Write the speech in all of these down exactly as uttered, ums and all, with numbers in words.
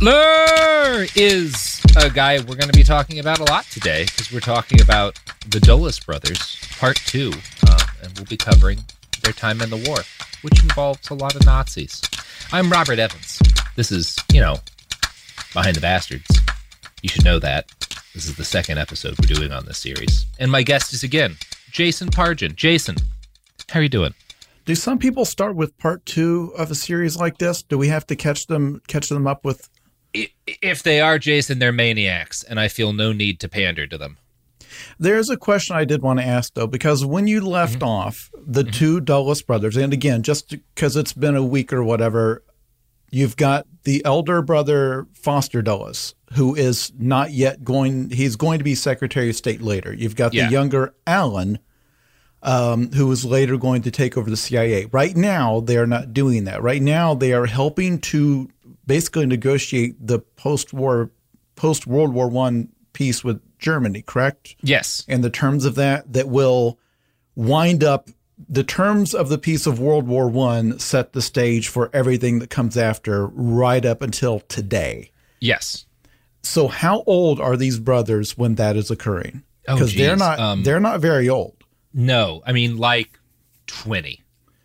Hitler is a guy we're going to be talking about a lot today because we're talking about the Dulles brothers, part two, um, and we'll be covering their time in the war, which involves a lot of Nazis. I'm Robert Evans. This is, you know, Behind the Bastards. You should know that. This is the second episode we're doing on this series. And my guest is, again, Jason Pargin. Jason, how are you doing? Do some people start with part two of a series like this? Do we have to catch them catch them up with? If they are, Jason, they're maniacs, and I feel no need to pander to them. There's a question I did want to ask, though, because when you left mm-hmm. off the mm-hmm. two Dulles brothers, and again, just because it's been a week or whatever, you've got the elder brother, Foster Dulles, who is not yet going, he's going to be Secretary of State later. You've got yeah. the younger Alan, um, who is later going to take over the C I A. Right now, they're not doing that. Right now, they are helping to basically negotiate the post-war, post-World War One peace with Germany, correct? Yes. And the terms of that, that will wind up, the terms of the peace of World War One set the stage for everything that comes after right up until today. Yes. So how old are these brothers when that is occurring? Oh, because they're not, um, they're not very old. No, I mean like twenty.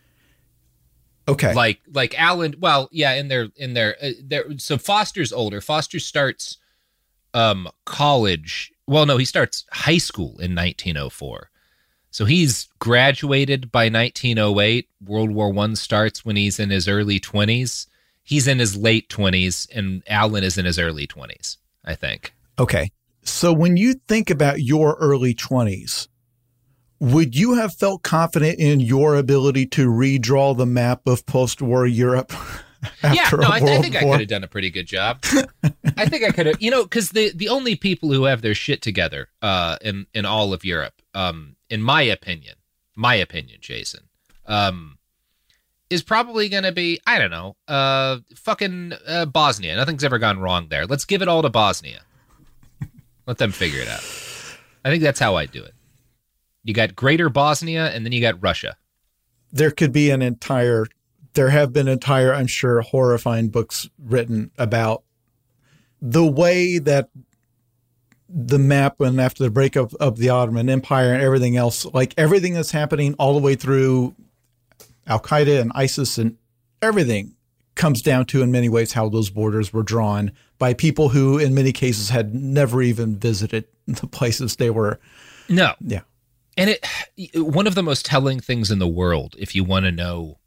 Okay. Like like Alan, well, yeah, in their in their uh, their so Foster's older. Foster starts um college. Well, no, he starts high school in nineteen oh four. So he's graduated by nineteen oh eight. World War One starts when he's in his early twenties. He's in his late twenties, and Alan is in his early twenties, I think. Okay. So when you think about your early twenties, would you have felt confident in your ability to redraw the map of post-war Europe? Yeah, no, I, I think I could have done a pretty good job. I think I could have, you know, because the, the only people who have their shit together uh, in, in all of Europe, um, in my opinion, my opinion, Jason, um, is probably going to be, I don't know, uh, fucking uh, Bosnia. Nothing's ever gone wrong there. Let's give it all to Bosnia. Let them figure it out. I think that's how I do it. You got Greater Bosnia, and then you got Russia. There could be an entire, there have been entire, I'm sure, horrifying books written about the way that the map, and after the breakup of the Ottoman Empire and everything else, like everything that's happening all the way through Al-Qaeda and ISIS and everything comes down to, in many ways, how those borders were drawn by people who, in many cases, had never even visited the places they were. No. Yeah. And it, one of the most telling things in the world, if you want to know,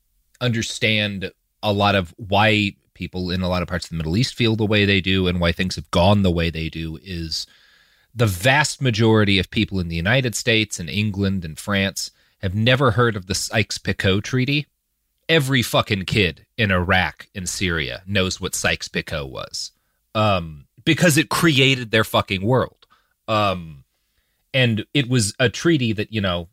understand a lot of why people in a lot of parts of the Middle East feel the way they do and why things have gone the way they do, is the vast majority of people in the United States and England and France have never heard of the Sykes-Picot Treaty. Every fucking kid in Iraq and Syria knows what Sykes-Picot was, um, because it created their fucking world. Um, And it was a treaty that, you know,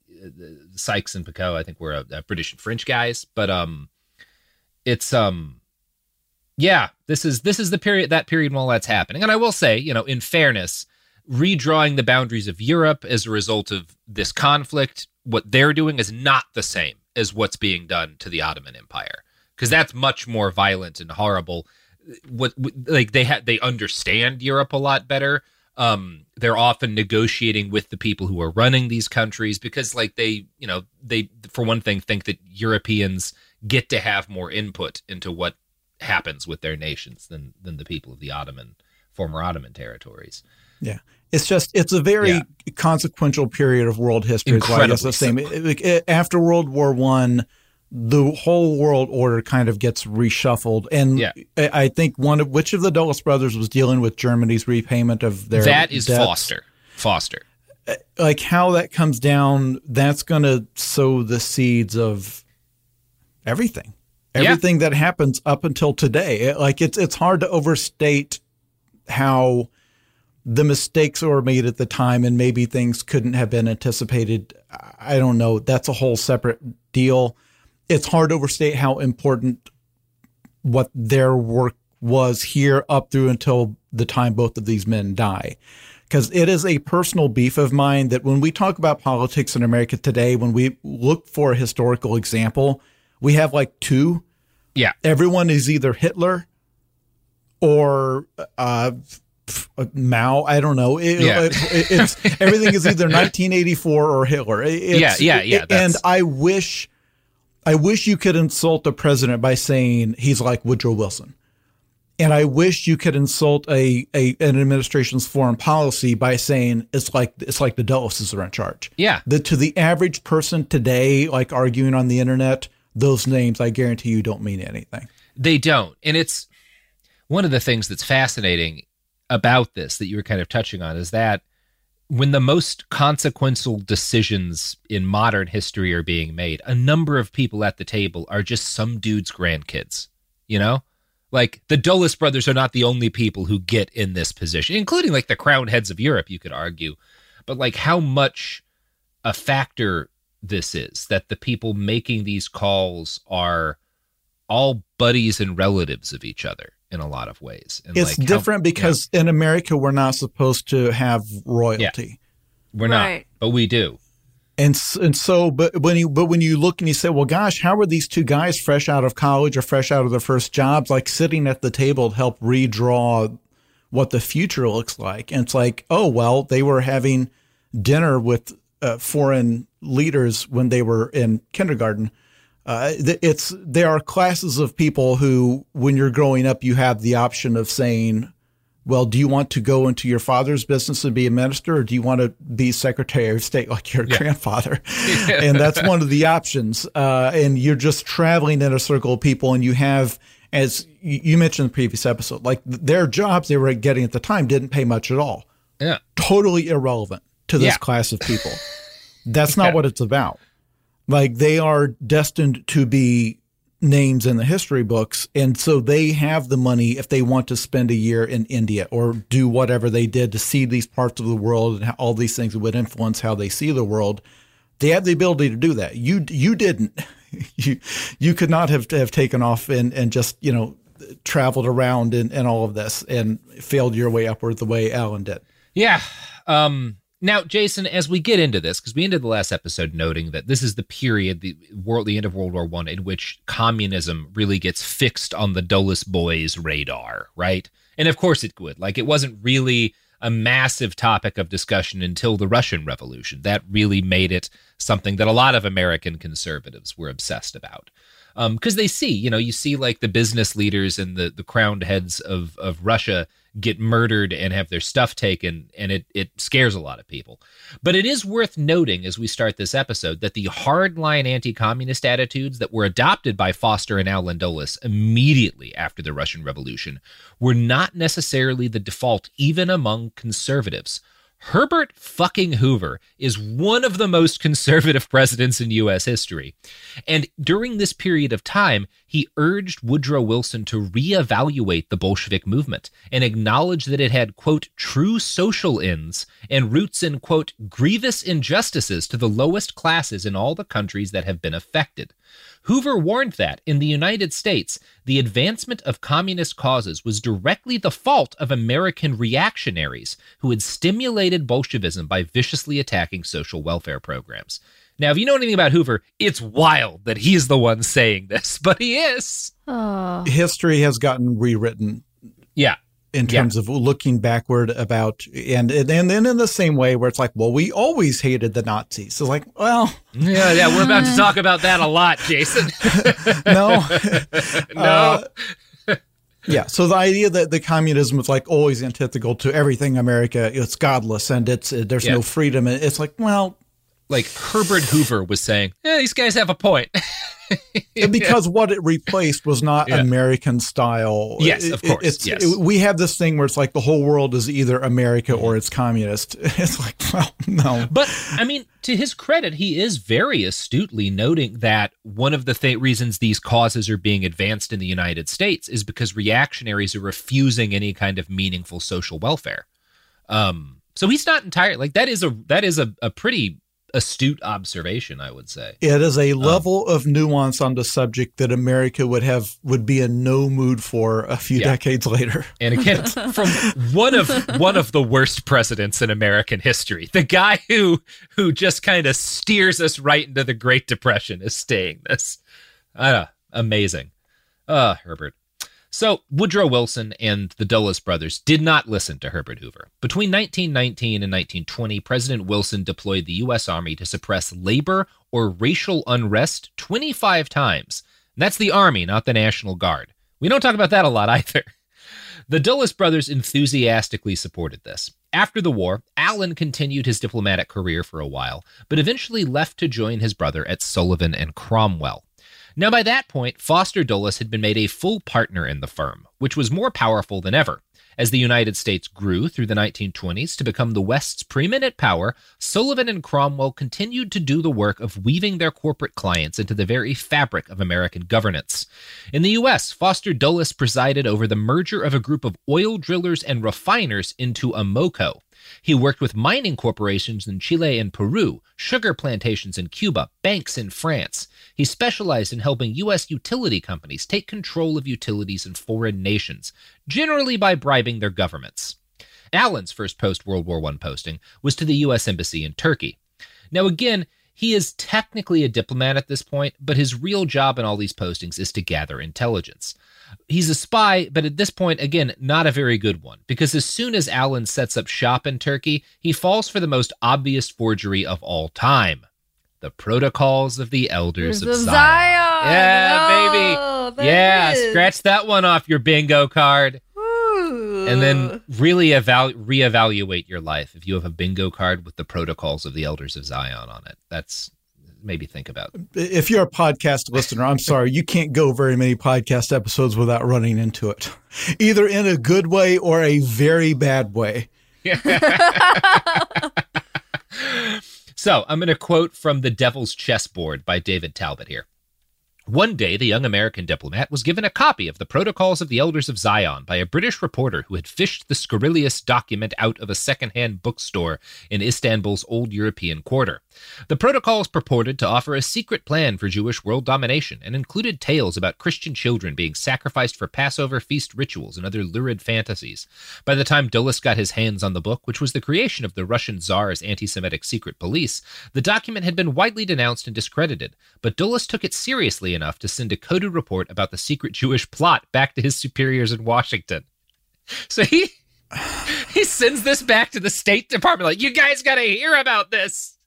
Sykes and Picot, I think, were a, a British and French guys. But um, it's, um, yeah, this is this is the period, that period while that's happening. And I will say, you know, in fairness, redrawing the boundaries of Europe as a result of this conflict, what they're doing is not the same as what's being done to the Ottoman Empire, because that's much more violent and horrible. What like they ha- they understand Europe a lot better. Um, they're often negotiating with the people who are running these countries because, like, they, you know, they, for one thing, think that Europeans get to have more input into what happens with their nations than than the people of the Ottoman, former Ottoman territories. Yeah. It's just, it's a very yeah. consequential period of world history. It's why it's the same. It, it, after World War One, the whole world order kind of gets reshuffled. And yeah. I think one of, which of the Dulles brothers was dealing with Germany's repayment of their That is debts? Foster. Foster. Like how that comes down, that's going to sow the seeds of everything. Everything yeah. that happens up until today. Like it's it's hard to overstate how the mistakes were made at the time and maybe things couldn't have been anticipated. I don't know. That's a whole separate deal. It's hard to overstate how important what their work was here up through until the time both of these men die. Because it is a personal beef of mine that when we talk about politics in America today, when we look for a historical example, we have like two. Yeah. Everyone is either Hitler or uh, Mao. I don't know. It, yeah. it, it, it's everything is either nineteen eighty-four or Hitler. It's, yeah, yeah, yeah. It, and I wish, I wish you could insult the president by saying he's like Woodrow Wilson. And I wish you could insult a, a an administration's foreign policy by saying it's like it's like the Dulles are in charge. Yeah. The, to the average person today, like arguing on the internet, those names, I guarantee you, don't mean anything. They don't. And it's one of the things that's fascinating about this that you were kind of touching on is that when the most consequential decisions in modern history are being made, a number of people at the table are just some dude's grandkids, you know? Like, the Dulles brothers are not the only people who get in this position, including, like, the crowned heads of Europe, you could argue. But, like, how much a factor this is, that the people making these calls are all buddies and relatives of each other in a lot of ways. And it's like different how, because yeah. in America, we're not supposed to have royalty. Yeah. We're not, right. But we do. And and so, but when you but when you look and you say, well, gosh, how are these two guys fresh out of college or fresh out of their first jobs, like sitting at the table to help redraw what the future looks like? And it's like, oh, well, they were having dinner with uh, foreign leaders when they were in kindergarten. Uh, it's there are classes of people who, when you're growing up, you have the option of saying, well, do you want to go into your father's business and be a minister, or do you want to be Secretary of State like your yeah. grandfather? Yeah. And that's one of the options. Uh, and you're just traveling in a circle of people, and you have, as you mentioned in the previous episode, like their jobs they were getting at the time didn't pay much at all. Yeah. Totally irrelevant to this yeah. class of people. That's not yeah. what it's about. Like, they are destined to be names in the history books, and so they have the money if they want to spend a year in India or do whatever they did to see these parts of the world and how all these things would influence how they see the world. They have the ability to do that. You you didn't. you you could not have have taken off and and just you know traveled around and, and all of this and failed your way upward the way Alan did. Yeah. Um Now, Jason, as we get into this, because we ended the last episode noting that this is the period, the world, the end of World War One, in which communism really gets fixed on the Dulles boys' radar, right? And of course it would. Like, it wasn't really a massive topic of discussion until the Russian Revolution. That really made it something that a lot of American conservatives were obsessed about. Because um, they see, you know, you see like the business leaders and the, the crowned heads of, of Russia get murdered and have their stuff taken, and it, it scares a lot of people. But it is worth noting as we start this episode that the hardline anti-communist attitudes that were adopted by Foster and Allen Dulles immediately after the Russian Revolution were not necessarily the default even among conservatives. Herbert fucking Hoover is one of the most conservative presidents in U S history. And during this period of time, he urged Woodrow Wilson to reevaluate the Bolshevik movement and acknowledge that it had, quote, true social ends and roots in, quote, grievous injustices to the lowest classes in all the countries that have been affected. Hoover warned that, in the United States, the advancement of communist causes was directly the fault of American reactionaries who had stimulated Bolshevism by viciously attacking social welfare programs. Now, if you know anything about Hoover, it's wild that he's the one saying this, but he is. Oh. History has gotten rewritten. Yeah. In terms yeah. of looking backward about, and and then in the same way where it's like, well, we always hated the Nazis. So like, well. Yeah, yeah, we're about to talk about that a lot, Jason. no. no. Uh, yeah, so the idea that the communism is like always antithetical to everything America, it's godless and it's there's yeah. no freedom. It's like, well. Like Herbert Hoover was saying, yeah, these guys have a point. Because what it replaced was not yeah. American style. Yes, of course. It's, yes. It, we have this thing where it's like the whole world is either America mm-hmm. or it's communist. It's like, well, no. But, I mean, to his credit, he is very astutely noting that one of the th- reasons these causes are being advanced in the United States is because reactionaries are refusing any kind of meaningful social welfare. Um, so he's not entirely, like, that is a that is a, a pretty astute observation, I would say. It is a level um, of nuance on the subject that America would have would be in no mood for a few yeah. decades later. And again, from one of one of the worst presidents in American history, the guy who who just kind of steers us right into the Great Depression is saying this. Uh, amazing. Uh, Herbert. So Woodrow Wilson and the Dulles brothers did not listen to Herbert Hoover. Between nineteen nineteen and nineteen twenty, President Wilson deployed the U S Army to suppress labor or racial unrest twenty-five times. And that's the Army, not the National Guard. We don't talk about that a lot either. The Dulles brothers enthusiastically supported this. After the war, Allen continued his diplomatic career for a while, but eventually left to join his brother at Sullivan and Cromwell. Now, by that point, Foster Dulles had been made a full partner in the firm, which was more powerful than ever. As the United States grew through the nineteen twenties to become the West's preeminent power, Sullivan and Cromwell continued to do the work of weaving their corporate clients into the very fabric of American governance. In the U S, Foster Dulles presided over the merger of a group of oil drillers and refiners into Amoco. He worked with mining corporations in Chile and Peru, sugar plantations in Cuba, banks in France. He specialized in helping U S utility companies take control of utilities in foreign nations, generally by bribing their governments. Allen's first post-World War One posting was to the U S Embassy in Turkey. Now again, he is technically a diplomat at this point, but his real job in all these postings is to gather intelligence. He's a spy, but at this point, again, not a very good one, because as soon as Allen sets up shop in Turkey, he falls for the most obvious forgery of all time. The Protocols of the Elders of, of Zion. Zion. Yeah, oh, baby. Yeah, scratch that one off your bingo card. Ooh. And then really eval- reevaluate your life if you have a bingo card with the Protocols of the Elders of Zion on it. That's maybe think about it. If you're a podcast listener, I'm sorry, you can't go very many podcast episodes without running into it, either in a good way or a very bad way. So I'm going to quote from The Devil's Chessboard by David Talbot here. One day, the young American diplomat was given a copy of the Protocols of the Elders of Zion by a British reporter who had fished the scurrilous document out of a second-hand bookstore in Istanbul's old European quarter. The Protocols purported to offer a secret plan for Jewish world domination and included tales about Christian children being sacrificed for Passover feast rituals and other lurid fantasies. By the time Dulles got his hands on the book, which was the creation of the Russian Tsar's anti-Semitic secret police, the document had been widely denounced and discredited, but Dulles took it seriously enough to send a coded report about the secret Jewish plot back to his superiors in Washington. So he he sends this back to the State Department like, you guys got to hear about this.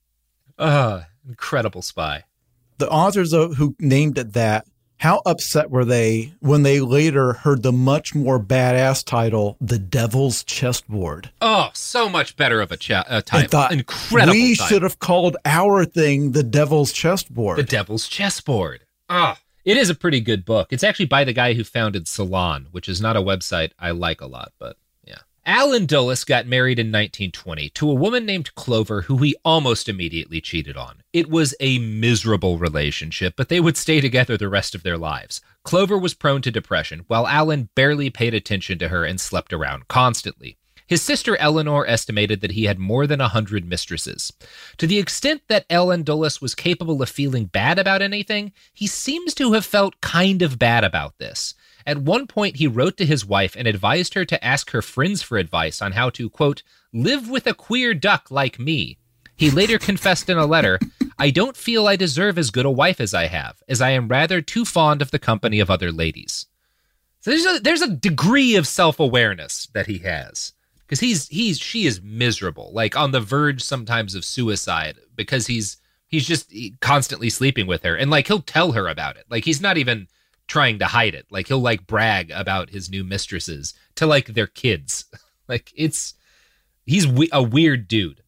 Uh, incredible spy. The authors of, who named it that, how upset were they when they later heard the much more badass title, The Devil's Chessboard? Oh, so much better of a ch- uh, title. Thought, incredible we title. should have called our thing The Devil's Chessboard. The Devil's Chessboard. Oh, it is a pretty good book. It's actually by the guy who founded Salon, which is not a website I like a lot, but yeah. Allen Dulles got married in nineteen twenty to a woman named Clover, who he almost immediately cheated on. It was a miserable relationship, but they would stay together the rest of their lives. Clover was prone to depression, while Allen barely paid attention to her and slept around constantly. His sister Eleanor estimated that he had more than a hundred mistresses. To the extent that Allen Dulles was capable of feeling bad about anything, he seems to have felt kind of bad about this. At one point, he wrote to his wife and advised her to ask her friends for advice on how to, quote, live with a queer duck like me. He later confessed in a letter, I don't feel I deserve as good a wife as I have, as I am rather too fond of the company of other ladies. So there's a, there's a degree of self-awareness that he has. Because he's he's she is miserable, like on the verge sometimes of suicide, because he's he's just constantly sleeping with her, and like he'll tell her about it. Like he's not even trying to hide it. Like he'll like brag about his new mistresses to like their kids. Like it's he's we- a weird dude.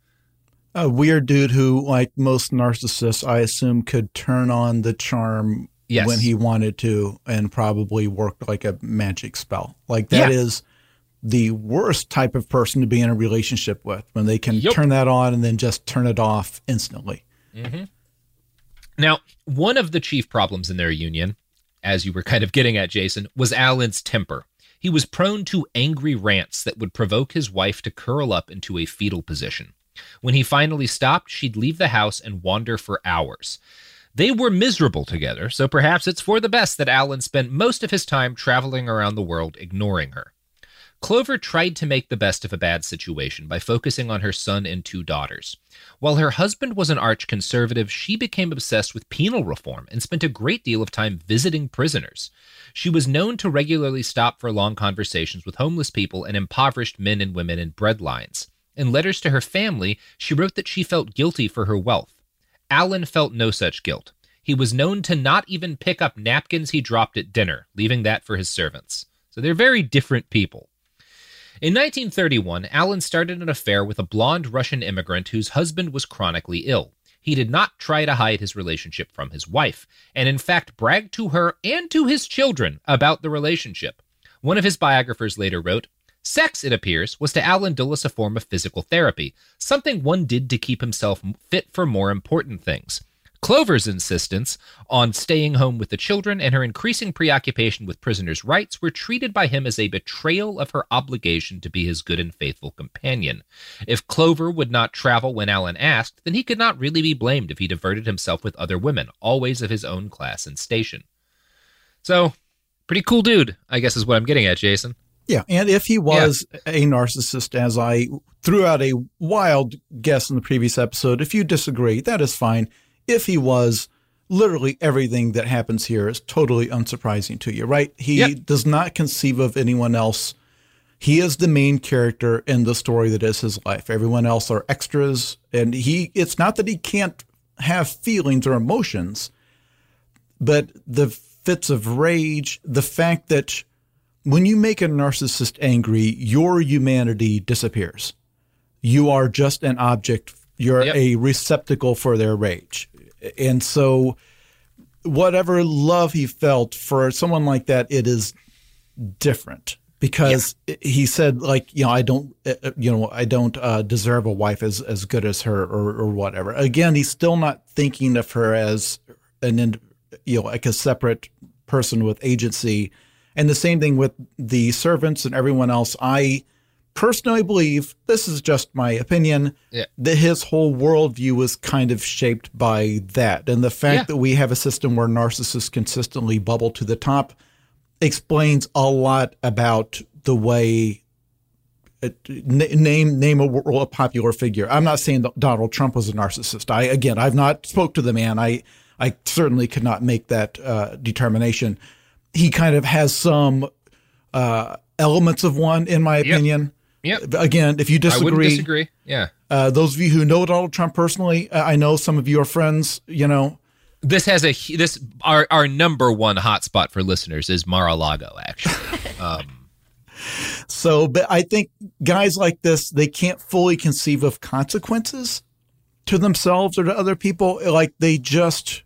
A weird dude who, like most narcissists, I assume could turn on the charm yes. when he wanted to, and probably worked like a magic spell. Like that yeah. is the worst type of person to be in a relationship with, when they can yep. turn that on and then just turn it off instantly. Mm-hmm. Now, one of the chief problems in their union, as you were kind of getting at, Jason, was Allen's temper. He was prone to angry rants that would provoke his wife to curl up into a fetal position. When he finally stopped, she'd leave the house and wander for hours. They were miserable together, so perhaps it's for the best that Allen spent most of his time traveling around the world ignoring her. Clover tried to make the best of a bad situation by focusing on her son and two daughters. While her husband was an arch conservative, she became obsessed with penal reform and spent a great deal of time visiting prisoners. She was known to regularly stop for long conversations with homeless people and impoverished men and women in bread lines. In letters to her family, she wrote that she felt guilty for her wealth. Allen felt no such guilt. He was known to not even pick up napkins he dropped at dinner, leaving that for his servants. So they're very different people. In nineteen thirty-one, Allen started an affair with a blonde Russian immigrant whose husband was chronically ill. He did not try to hide his relationship from his wife, and in fact bragged to her and to his children about the relationship. One of his biographers later wrote, "Sex, it appears, was to Allen Dulles a form of physical therapy, something one did to keep himself fit for more important things. Clover's insistence on staying home with the children and her increasing preoccupation with prisoners' rights were treated by him as a betrayal of her obligation to be his good and faithful companion. If Clover would not travel when Allen asked, then he could not really be blamed if he diverted himself with other women, always of his own class and station." So, pretty cool dude, I guess is what I'm getting at, Jason. Yeah, and if he was yeah. a narcissist, as I threw out a wild guess in the previous episode, if you disagree, that is fine. If he was, literally everything that happens here is totally unsurprising to you, right? He yep. does not conceive of anyone else. He is the main character in the story that is his life. Everyone else are extras, and he it's not that he can't have feelings or emotions, but the fits of rage, the fact that when you make a narcissist angry, your humanity disappears. You are just an object. You're yep. a receptacle for their rage. And so whatever love he felt for someone like that, it is different because yeah. he said, like, you know, I don't, you know, I don't uh, deserve a wife as, as good as her or, or whatever. Again, he's still not thinking of her as an, you know, like a separate person with agency. And the same thing with the servants and everyone else. I personally believe, this is just my opinion, yeah. that his whole worldview was kind of shaped by that. And the fact yeah. that we have a system where narcissists consistently bubble to the top explains a lot about the way uh, name name a, a popular figure. I'm not saying that Donald Trump was a narcissist. I again, I've not spoke to the man. I I certainly could not make that uh, determination. He kind of has some uh, elements of one, in my opinion. Yep. Yep. Again, if you disagree, I wouldn't disagree. Yeah. Uh, those of you who know Donald Trump personally, I know some of you are friends. You know, this has a this our our number one hotspot for listeners is Mar-a-Lago, actually. um, so, but I think guys like this, they can't fully conceive of consequences to themselves or to other people. Like they just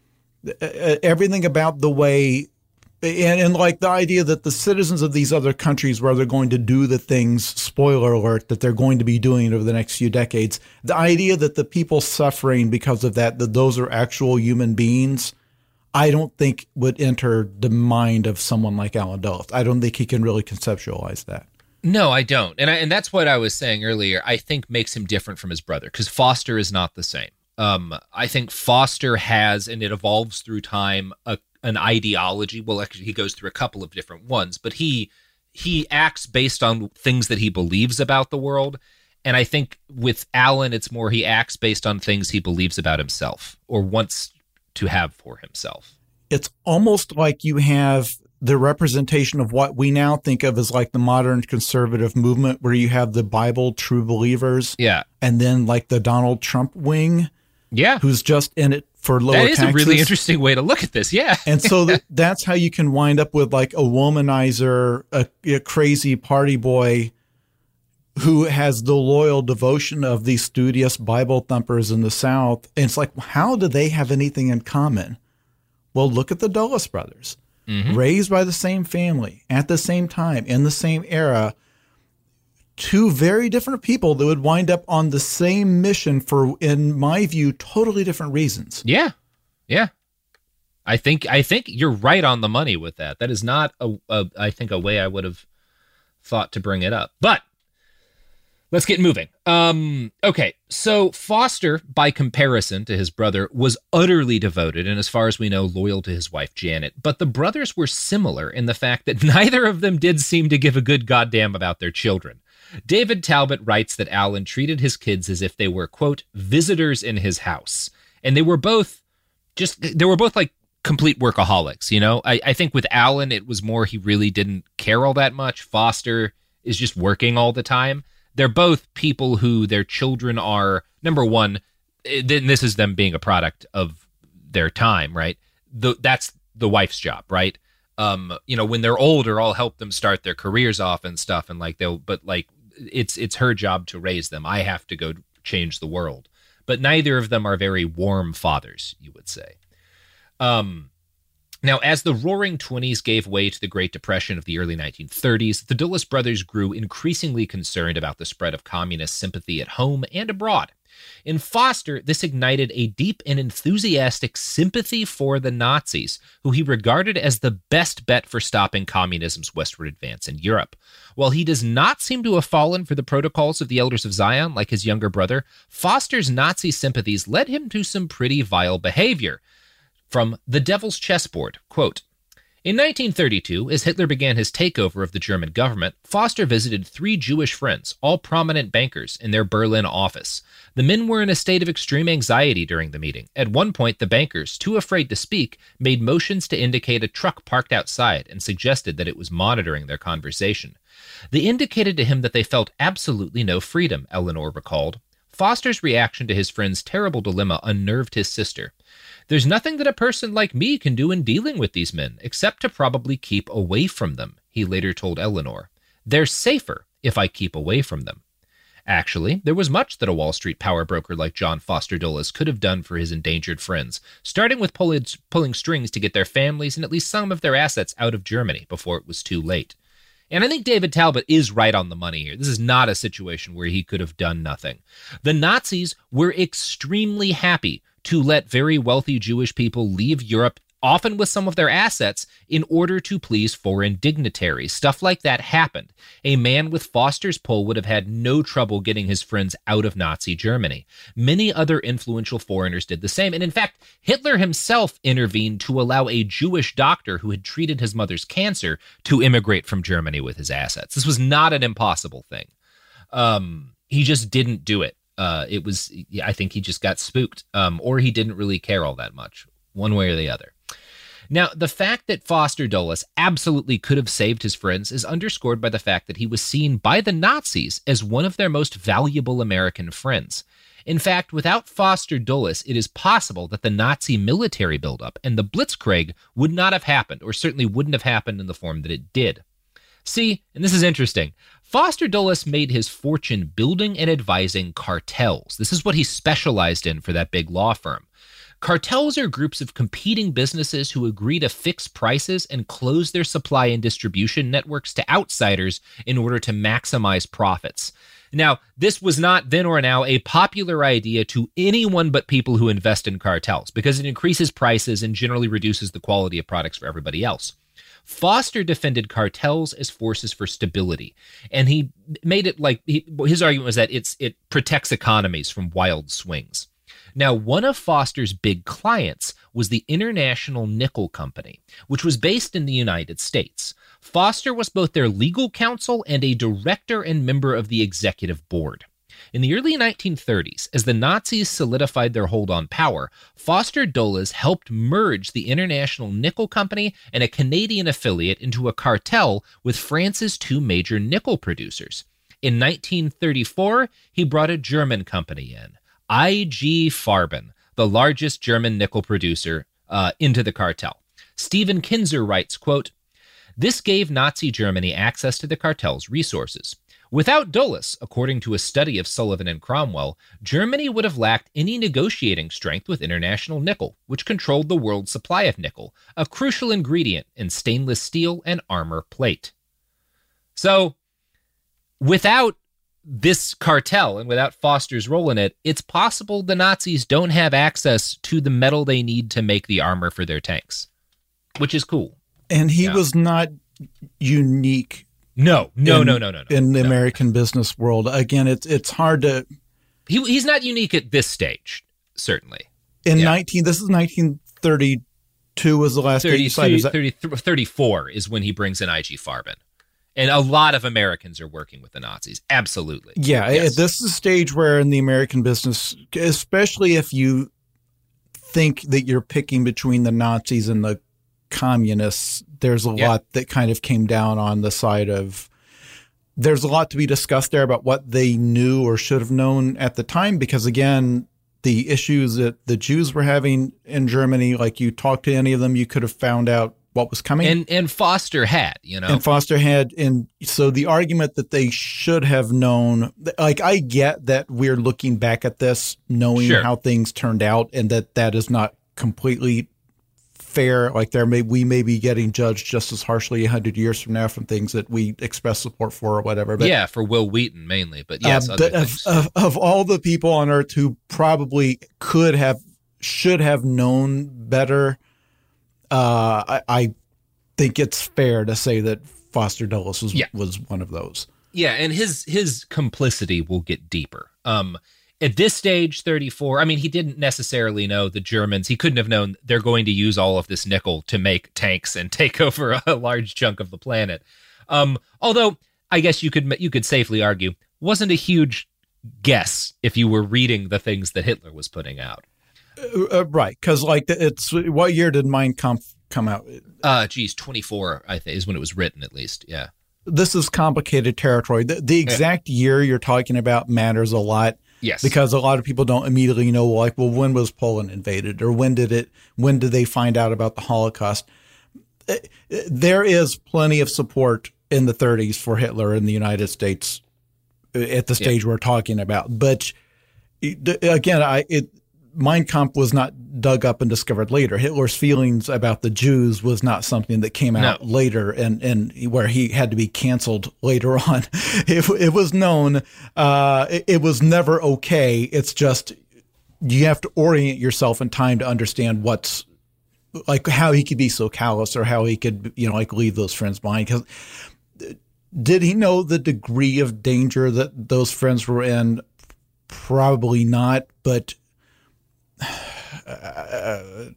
uh, everything about the way. And, and like the idea that the citizens of these other countries where they're going to do the things, spoiler alert, that they're going to be doing over the next few decades, the idea that the people suffering because of that, that those are actual human beings, I don't think would enter the mind of someone like Allen Dulles. I don't think he can really conceptualize that. No, I don't. And I, and that's what I was saying earlier, I think makes him different from his brother because Foster is not the same. Um, I think Foster has, and it evolves through time, a an ideology. Well, actually, he goes through a couple of different ones, but he he acts based on things that he believes about the world. And I think with Allen, it's more he acts based on things he believes about himself or wants to have for himself. It's almost like you have the representation of what we now think of as like the modern conservative movement, where you have the Bible true believers. Yeah. And then like the Donald Trump wing. Yeah. Who's just in it for lower taxes. That is taxes. A really interesting way to look at this. Yeah. And so th- that's how you can wind up with like a womanizer, a, a crazy party boy who has the loyal devotion of these studious Bible thumpers in the South. And it's like, how do they have anything in common? Well, look at the Dulles brothers, mm-hmm. raised by the same family at the same time in the same era. Two very different people that would wind up on the same mission for, in my view, totally different reasons. Yeah. Yeah. I think, I think you're right on the money with that. That is not a, a I think a way I would have thought to bring it up, but Let's get moving. Um, okay, so Foster, by comparison to his brother, was utterly devoted and, as far as we know, loyal to his wife, Janet. But the brothers were similar in the fact that neither of them did seem to give a good goddamn about their children. David Talbot writes that Alan treated his kids as if they were, quote, visitors in his house. And they were both just, they were both like complete workaholics, you know? I, I think with Alan, it was more he really didn't care all that much. Foster is just working all the time. They're both people who their children are, number one, then this is them being a product of their time, right? The, that's the wife's job, right? Um, you know, when they're older, I'll help them start their careers off and stuff. And like they'll, but like it's it's her job to raise them. I have to go change the world. But neither of them are very warm fathers, you would say. Um, Now, as the Roaring Twenties gave way to the Great Depression of the early nineteen thirties, the Dulles brothers grew increasingly concerned about the spread of communist sympathy at home and abroad. In Foster, this ignited a deep and enthusiastic sympathy for the Nazis, who he regarded as the best bet for stopping communism's westward advance in Europe. While he does not seem to have fallen for the protocols of the Elders of Zion like his younger brother, Foster's Nazi sympathies led him to some pretty vile behavior. From The Devil's Chessboard, quote, in nineteen thirty-two, as Hitler began his takeover of the German government, Foster visited three Jewish friends, all prominent bankers, in their Berlin office. The men were in a state of extreme anxiety during the meeting. At one point, the bankers, too afraid to speak, made motions to indicate a truck parked outside and suggested that it was monitoring their conversation. They indicated to him that they felt absolutely no freedom, Eleanor recalled. Foster's reaction to his friend's terrible dilemma unnerved his sister. There's nothing that a person like me can do in dealing with these men, except to probably keep away from them, he later told Eleanor. They're safer if I keep away from them. Actually, there was much that a Wall Street power broker like John Foster Dulles could have done for his endangered friends, starting with pulling, pulling strings to get their families and at least some of their assets out of Germany before it was too late. And I think David Talbot is right on the money here. This is not a situation where he could have done nothing. The Nazis were extremely happy to let very wealthy Jewish people leave Europe, often with some of their assets, in order to please foreign dignitaries. Stuff like that happened. A man with Foster's pull would have had no trouble getting his friends out of Nazi Germany. Many other influential foreigners did the same, and in fact, Hitler himself intervened to allow a Jewish doctor who had treated his mother's cancer to immigrate from Germany with his assets. This was not an impossible thing. Um, he just didn't do it. Uh, it was, I think he just got spooked, um, or he didn't really care all that much, one way or the other. Now, the fact that Foster Dulles absolutely could have saved his friends is underscored by the fact that he was seen by the Nazis as one of their most valuable American friends. In fact, without Foster Dulles, it is possible that the Nazi military buildup and the Blitzkrieg would not have happened, or certainly wouldn't have happened in the form that it did. See, and this is interesting, Foster Dulles made his fortune building and advising cartels. This is what he specialized in for that big law firm. Cartels are groups of competing businesses who agree to fix prices and close their supply and distribution networks to outsiders in order to maximize profits. Now, this was not then or now a popular idea to anyone but people who invest in cartels, because it increases prices and generally reduces the quality of products for everybody else. Foster defended cartels as forces for stability, and he made it like he, his argument was that it's it protects economies from wild swings. Now, one of Foster's big clients was the International Nickel Company, which was based in the United States. Foster was both their legal counsel and a director and member of the executive board. In the early nineteen thirties, as the Nazis solidified their hold on power, Foster Dulles helped merge the International Nickel Company and a Canadian affiliate into a cartel with France's two major nickel producers. In nineteen thirty-four, he brought a German company in, I G Farben, the largest German nickel producer, uh, into the cartel. Stephen Kinzer writes, quote, "This gave Nazi Germany access to the cartel's resources. Without Dulles, according to a study of Sullivan and Cromwell, Germany would have lacked any negotiating strength with International Nickel, which controlled the world's supply of nickel, a crucial ingredient in stainless steel and armor plate." So, without this cartel and without Foster's role in it, it's possible the Nazis don't have access to the metal they need to make the armor for their tanks, which is cool. And he yeah. was not unique No, no, in, no, no, no, no. In the no. American business world. Again, it's it's hard to... He, he's not unique at this stage, certainly. In yeah. nineteen, this is nineteen thirty-two was the last date you cited. Is that- thirty, thirty-four is when he brings in I G Farben. And a lot of Americans are working with the Nazis. Absolutely. Yeah, yes. This is a stage where in the American business, especially if you think that you're picking between the Nazis and the communists, there's a yeah. lot that kind of came down on the side of, there's a lot to be discussed there about what they knew or should have known at the time, because again, the issues that the Jews were having in Germany, like you talked to any of them, you could have found out what was coming. And and Foster had, you know. And Foster had, and so the argument that they should have known, like I get that we're looking back at this knowing sure. how things turned out, and that that is not completely fair. Like there may we may be getting judged just as harshly a hundred years from now from things that we express support for or whatever. But, yeah, for Will Wheaton mainly, but yes, uh, other but of, things. Of, of all the people on Earth who probably could have, should have known better, uh, I, I think it's fair to say that Foster Dulles was, yeah. was one of those. Yeah, and his his complicity will get deeper. Um, at this stage, thirty-four, I mean, he didn't necessarily know the Germans. He couldn't have known they're going to use all of this nickel to make tanks and take over a large chunk of the planet. Um, although, I guess you could you could safely argue, wasn't a huge guess if you were reading the things that Hitler was putting out. Uh, uh, right, because like it's what year did Mein Kampf come out? Uh, geez, twenty-four, I think, is when it was written, at least. Yeah. This is complicated territory. The, the exact yeah. year you're talking about matters a lot. Yes. Because a lot of people don't immediately know, like, well, when was Poland invaded, or when did it? When did they find out about the Holocaust? There is plenty of support in the thirties for Hitler in the United States at the stage yeah. we're talking about. But again, I it. Mein Kampf was not dug up and discovered later. Hitler's feelings about the Jews was not something that came out no. later and, and where he had to be canceled later on. It, it was known. Uh, it, it was never okay. It's just you have to orient yourself in time to understand what's like how he could be so callous or how he could, you know, like leave those friends behind. Because did he know the degree of danger that those friends were in? Probably not, but Uh,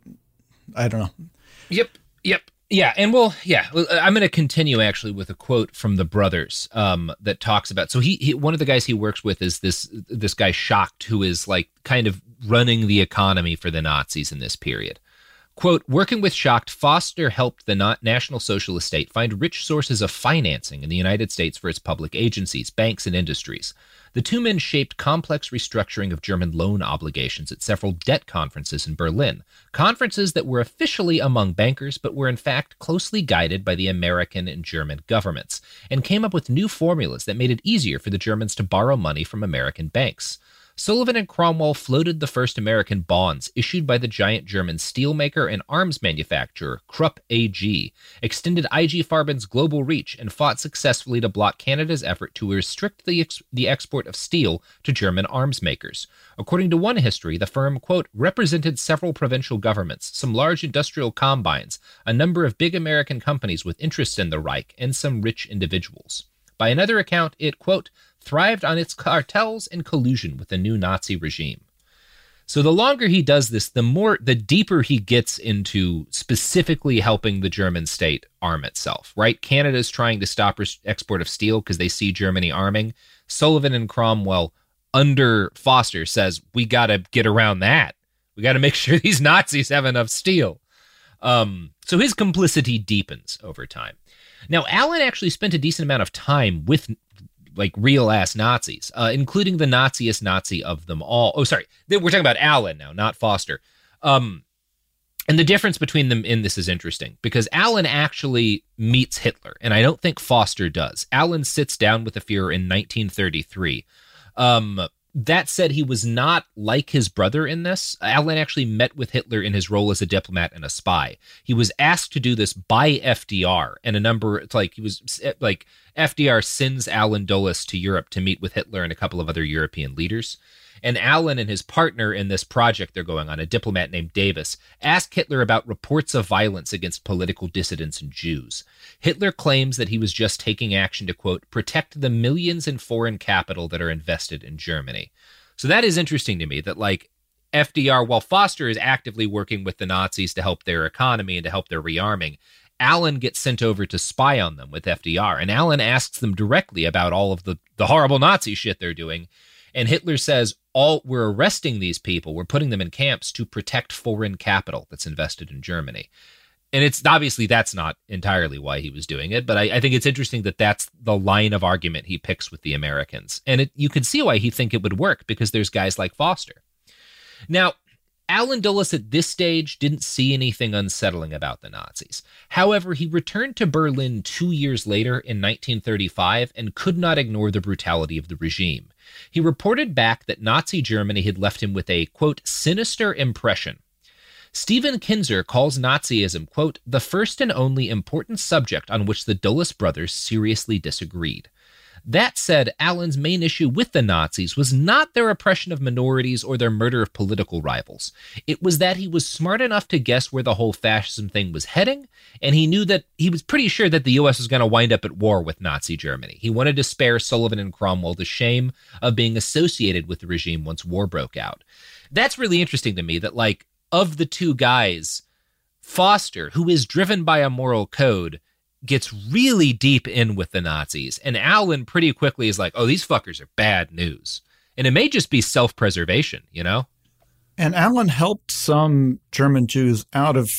I don't know. Yep. Yep. Yeah. And well, yeah, I'm going to continue actually with a quote from the brothers um, that talks about, so he, he, one of the guys he works with is this, this guy Schacht, who is like kind of running the economy for the Nazis in this period. Quote, working with Schacht, Foster helped the National Socialist state find rich sources of financing in the United States for its public agencies, banks, and industries. The two men shaped complex restructuring of German loan obligations at several debt conferences in Berlin, conferences that were officially among bankers but were in fact closely guided by the American and German governments, and came up with new formulas that made it easier for the Germans to borrow money from American banks. Sullivan and Cromwell floated the first American bonds issued by the giant German steelmaker and arms manufacturer Krupp A G, extended I G Farben's global reach, and fought successfully to block Canada's effort to restrict the, ex- the export of steel to German arms makers. According to one history, the firm, quote, represented several provincial governments, some large industrial combines, a number of big American companies with interests in the Reich, and some rich individuals. By another account, it, quote, thrived on its cartels and collusion with the new Nazi regime. So the longer he does this, the more, the deeper he gets into specifically helping the German state arm itself, right? Canada's trying to stop export of steel because they see Germany arming. Sullivan and Cromwell, under Foster, says, we got to get around that. We got to make sure these Nazis have enough steel. Um, so his complicity deepens over time. Now, Allen actually spent a decent amount of time with like real ass Nazis, uh, including the Naziest Nazi of them all. Oh, sorry. We're talking about Allen now, not Foster. Um, and the difference between them in this is interesting because Allen actually meets Hitler, and I don't think Foster does. Allen sits down with the Fuhrer in nineteen thirty-three. Um, that said, he was not like his brother in this. Allen actually met with Hitler in his role as a diplomat and a spy. He was asked to do this by F D R, and a number, it's like he was like F D R sends Allen Dulles to Europe to meet with Hitler and a couple of other European leaders. And Allen and his partner in this project they're going on, a diplomat named Davis, ask Hitler about reports of violence against political dissidents and Jews. Hitler claims that he was just taking action to, quote, protect the millions in foreign capital that are invested in Germany. So that is interesting to me that, like, F D R, while Foster is actively working with the Nazis to help their economy and to help their rearming, Allen gets sent over to spy on them with F D R. And Allen asks them directly about all of the, the horrible Nazi shit they're doing. And Hitler says, all we're arresting these people, we're putting them in camps to protect foreign capital that's invested in Germany. And it's obviously that's not entirely why he was doing it, but I, I think it's interesting that that's the line of argument he picks with the Americans. And it, you can see why he think it would work, because there's guys like Foster. Now, Allen Dulles at this stage didn't see anything unsettling about the Nazis. However, he returned to Berlin two years later in nineteen thirty-five and could not ignore the brutality of the regime. He reported back that Nazi Germany had left him with a, quote, sinister impression. Stephen Kinzer calls Nazism, quote, the first and only important subject on which the Dulles brothers seriously disagreed. That said, Allen's main issue with the Nazis was not their oppression of minorities or their murder of political rivals. It was that he was smart enough to guess where the whole fascism thing was heading, and he knew that he was pretty sure that the U S was going to wind up at war with Nazi Germany. He wanted to spare Sullivan and Cromwell the shame of being associated with the regime once war broke out. That's really interesting to me, that, like, of the two guys, Foster, who is driven by a moral code, gets really deep in with the Nazis, and Allen pretty quickly is like, oh, these fuckers are bad news. And it may just be self-preservation, you know? And Allen helped some German Jews out of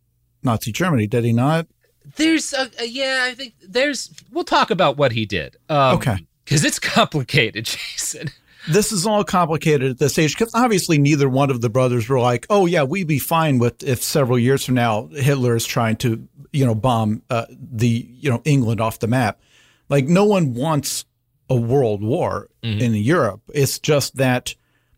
Nazi Germany, did he not? There's, a, a, yeah, I think there's, we'll talk about what he did. Um, okay. Because it's complicated, Jason. This is all complicated at this stage, because obviously neither one of the brothers were like, oh, yeah, we'd be fine with if several years from now Hitler is trying to, you know, bomb uh, the, you know, England off the map. Like, no one wants a world war mm-hmm. in Europe. It's just that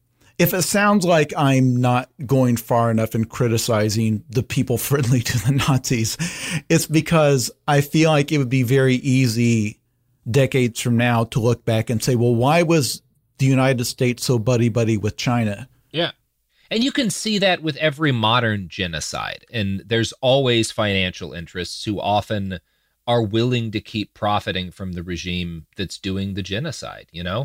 if it sounds like I'm not going far enough in criticizing the people friendly to the Nazis, it's because I feel like it would be very easy decades from now to look back and say, well, why was the United States so buddy-buddy with China? Yeah. And you can see that with every modern genocide. And there's always financial interests who often are willing to keep profiting from the regime that's doing the genocide, you know?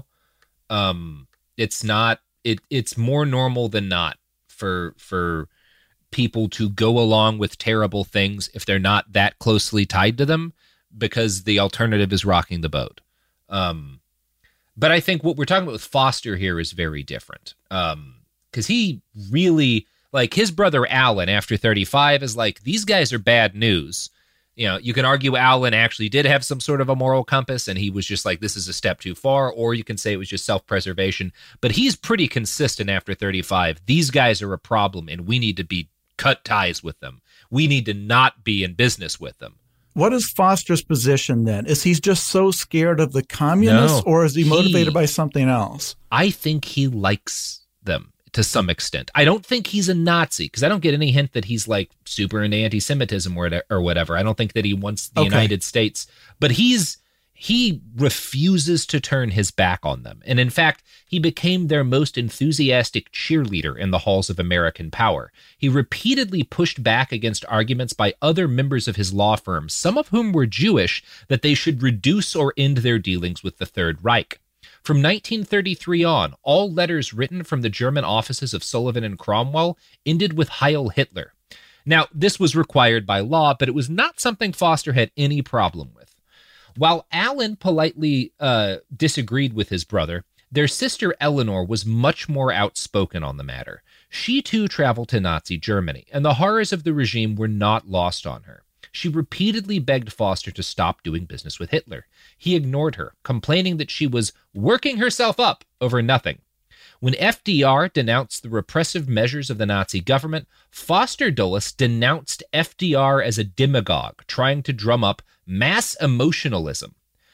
Um, it's not, it, it's more normal than not for, for people to go along with terrible things if they're not that closely tied to them, because the alternative is rocking the boat. Um, But I think what we're talking about with Foster here is very different. Um, because he really, like, his brother Allen after thirty-five is like, these guys are bad news. You know, you can argue Allen actually did have some sort of a moral compass and he was just like, this is a step too far, or you can say it was just self-preservation. But he's pretty consistent after thirty-five. These guys are a problem and we need to be cut ties with them. We need to not be in business with them. What is Foster's position then? Is he just so scared of the communists, no, or is he motivated he, by something else? I think he likes them to some extent. I don't think he's a Nazi, because I don't get any hint that he's like super into anti-Semitism or, or whatever. I don't think that he wants the okay. United States, but he's he refuses to turn his back on them. And in fact, he became their most enthusiastic cheerleader in the halls of American power. He repeatedly pushed back against arguments by other members of his law firm, some of whom were Jewish, that they should reduce or end their dealings with the Third Reich. From nineteen thirty-three on, all letters written from the German offices of Sullivan and Cromwell ended with Heil Hitler. Now, this was required by law, but it was not something Foster had any problem with. While Allen politely uh, disagreed with his brother, their sister Eleanor was much more outspoken on the matter. She too traveled to Nazi Germany, and the horrors of the regime were not lost on her. She repeatedly begged Foster to stop doing business with Hitler. He ignored her, complaining that she was working herself up over nothing. When F D R denounced the repressive measures of the Nazi government, Foster Dulles denounced F D R as a demagogue, trying to drum up mass emotionalism.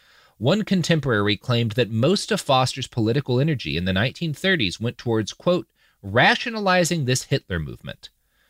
One contemporary claimed that most of Foster's political energy in the nineteen thirties went towards, quote, rationalizing this Hitler movement.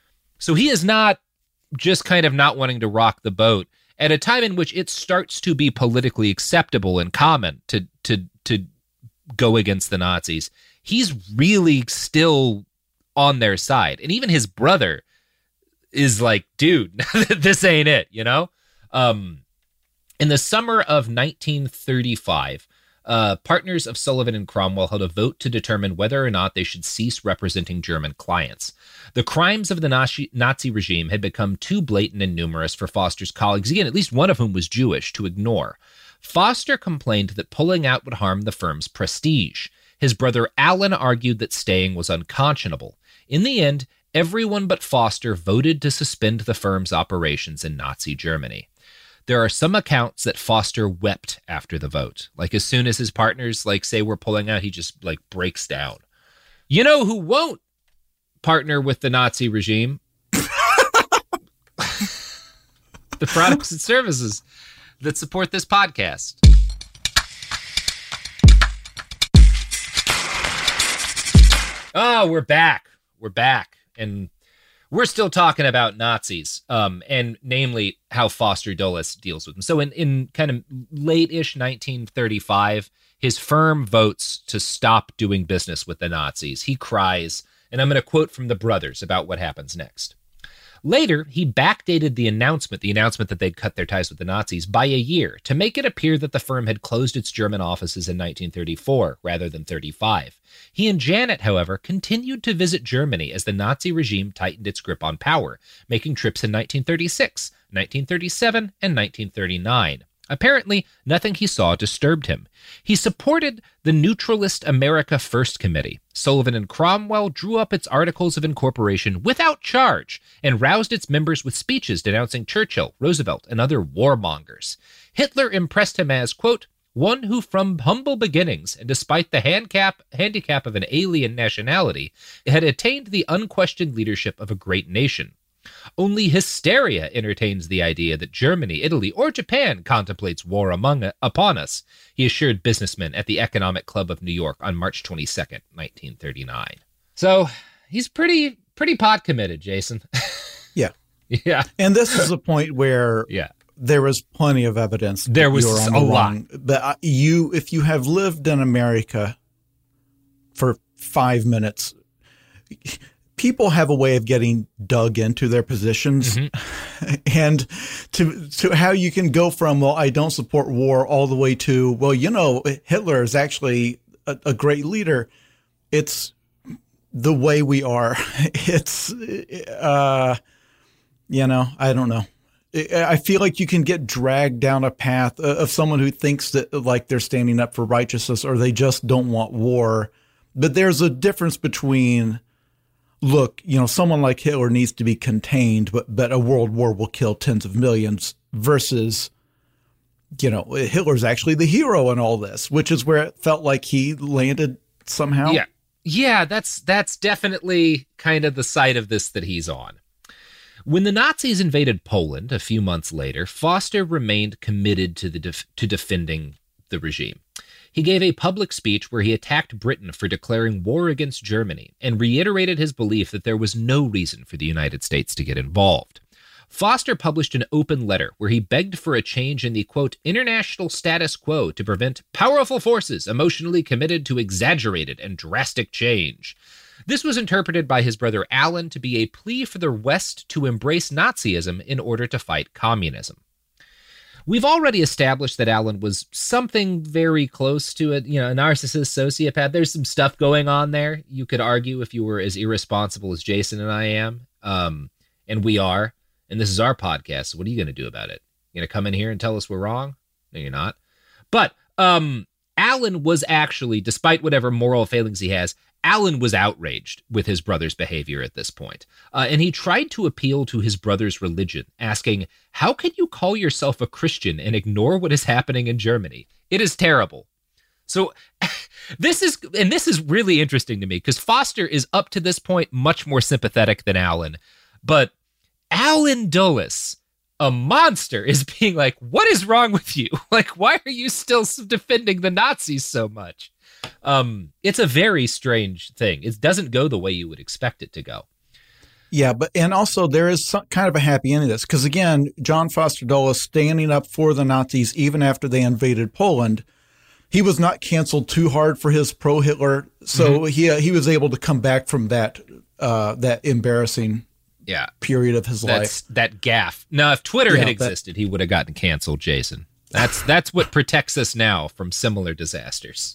So he is not just kind of not wanting to rock the boat at a time in which it starts to be politically acceptable and common to to to go against the Nazis, he's really still on their side. And even his brother is like, dude, this ain't it, you know? Um, in the summer of nineteen thirty-five, uh, partners of Sullivan and Cromwell held a vote to determine whether or not they should cease representing German clients. The crimes of the Nazi, Nazi regime had become too blatant and numerous for Foster's colleagues, again, at least one of whom was Jewish, to ignore. Foster complained that pulling out would harm the firm's prestige. His brother Alan argued that staying was unconscionable. In the end, everyone but Foster voted to suspend the firm's operations in Nazi Germany. There are some accounts that Foster wept after the vote. Like, as soon as his partners, like, say we're pulling out, he just, like, breaks down. You know who won't partner with the Nazi regime? The products and services that support this podcast. Oh, we're back. We're back. And we're still talking about Nazis, um, and namely how Foster Dulles deals with them. So in, in kind of late-ish nineteen thirty-five, his firm votes to stop doing business with the Nazis. He cries, and I'm going to quote from the brothers about what happens next. Later, he backdated the announcement, the announcement that they'd cut their ties with the Nazis, by a year to make it appear that the firm had closed its German offices in nineteen thirty-four rather than thirty-five. He and Janet, however, continued to visit Germany as the Nazi regime tightened its grip on power, making trips in nineteen thirty-six, nineteen thirty-seven, and nineteen thirty-nine. Apparently, nothing he saw disturbed him. He supported the Neutralist America First Committee. Sullivan and Cromwell drew up its Articles of Incorporation without charge and roused its members with speeches denouncing Churchill, Roosevelt, and other warmongers. Hitler impressed him as, quote, one who from humble beginnings, and despite the handicap, handicap of an alien nationality, had attained the unquestioned leadership of a great nation. Only hysteria entertains the idea that Germany, Italy, or Japan contemplates war among upon us, he assured businessmen at the Economic Club of New York on March twenty-second, nineteen thirty-nine. So he's pretty pretty pot committed, Jason. Yeah. Yeah. And this is a point where yeah. there was plenty of evidence. There was you were on a the lot. wrong, but you, if you have lived in America for five minutes, people have a way of getting dug into their positions, mm-hmm. and to to how you can go from, well, I don't support war, all the way to, well, you know, Hitler is actually a, a great leader. It's the way we are. It's, uh, you know, I don't know. I feel like you can get dragged down a path of someone who thinks that, like, they're standing up for righteousness, or they just don't want war. But there's a difference between, look, you know, someone like Hitler needs to be contained, but, but a world war will kill tens of millions, versus, you know, Hitler's actually the hero in all this, which is where it felt like he landed somehow. Yeah. Yeah, that's that's definitely kind of the side of this that he's on. When the Nazis invaded Poland a few months later, Foster remained committed to the def- to defending the regime. He gave a public speech where he attacked Britain for declaring war against Germany and reiterated his belief that there was no reason for the United States to get involved. Foster published an open letter where he begged for a change in the, quote, international status quo to prevent powerful forces emotionally committed to exaggerated and drastic change. This was interpreted by his brother Alan to be a plea for the West to embrace Nazism in order to fight communism. We've already established that Alan was something very close to a, you know, a narcissist, sociopath. There's some stuff going on there. You could argue if you were as irresponsible as Jason and I am, um, and we are, and this is our podcast, so what are you going to do about it? You going to come in here and tell us we're wrong? No, you're not. But um, Alan was actually, despite whatever moral failings he has, Alan was outraged with his brother's behavior at this point, uh, and he tried to appeal to his brother's religion, asking, how can you call yourself a Christian and ignore what is happening in Germany? It is terrible. So this is, and this is really interesting to me, because Foster is up to this point much more sympathetic than Alan, but Alan Dulles, a monster, is being like, what is wrong with you? Like, why are you still defending the Nazis so much? Um, it's a very strange thing. It doesn't go the way you would expect it to go. Yeah, but and also there is some kind of a happy ending to this, because again, John Foster Dulles standing up for the Nazis even after they invaded Poland, he was not canceled too hard for his pro-Hitler, so mm-hmm. he uh, he was able to come back from that uh, that embarrassing yeah. period of his That's, life. That gaffe. Now, if Twitter yeah, had existed, that, he would have gotten canceled, Jason. That's that's what protects us now from similar disasters.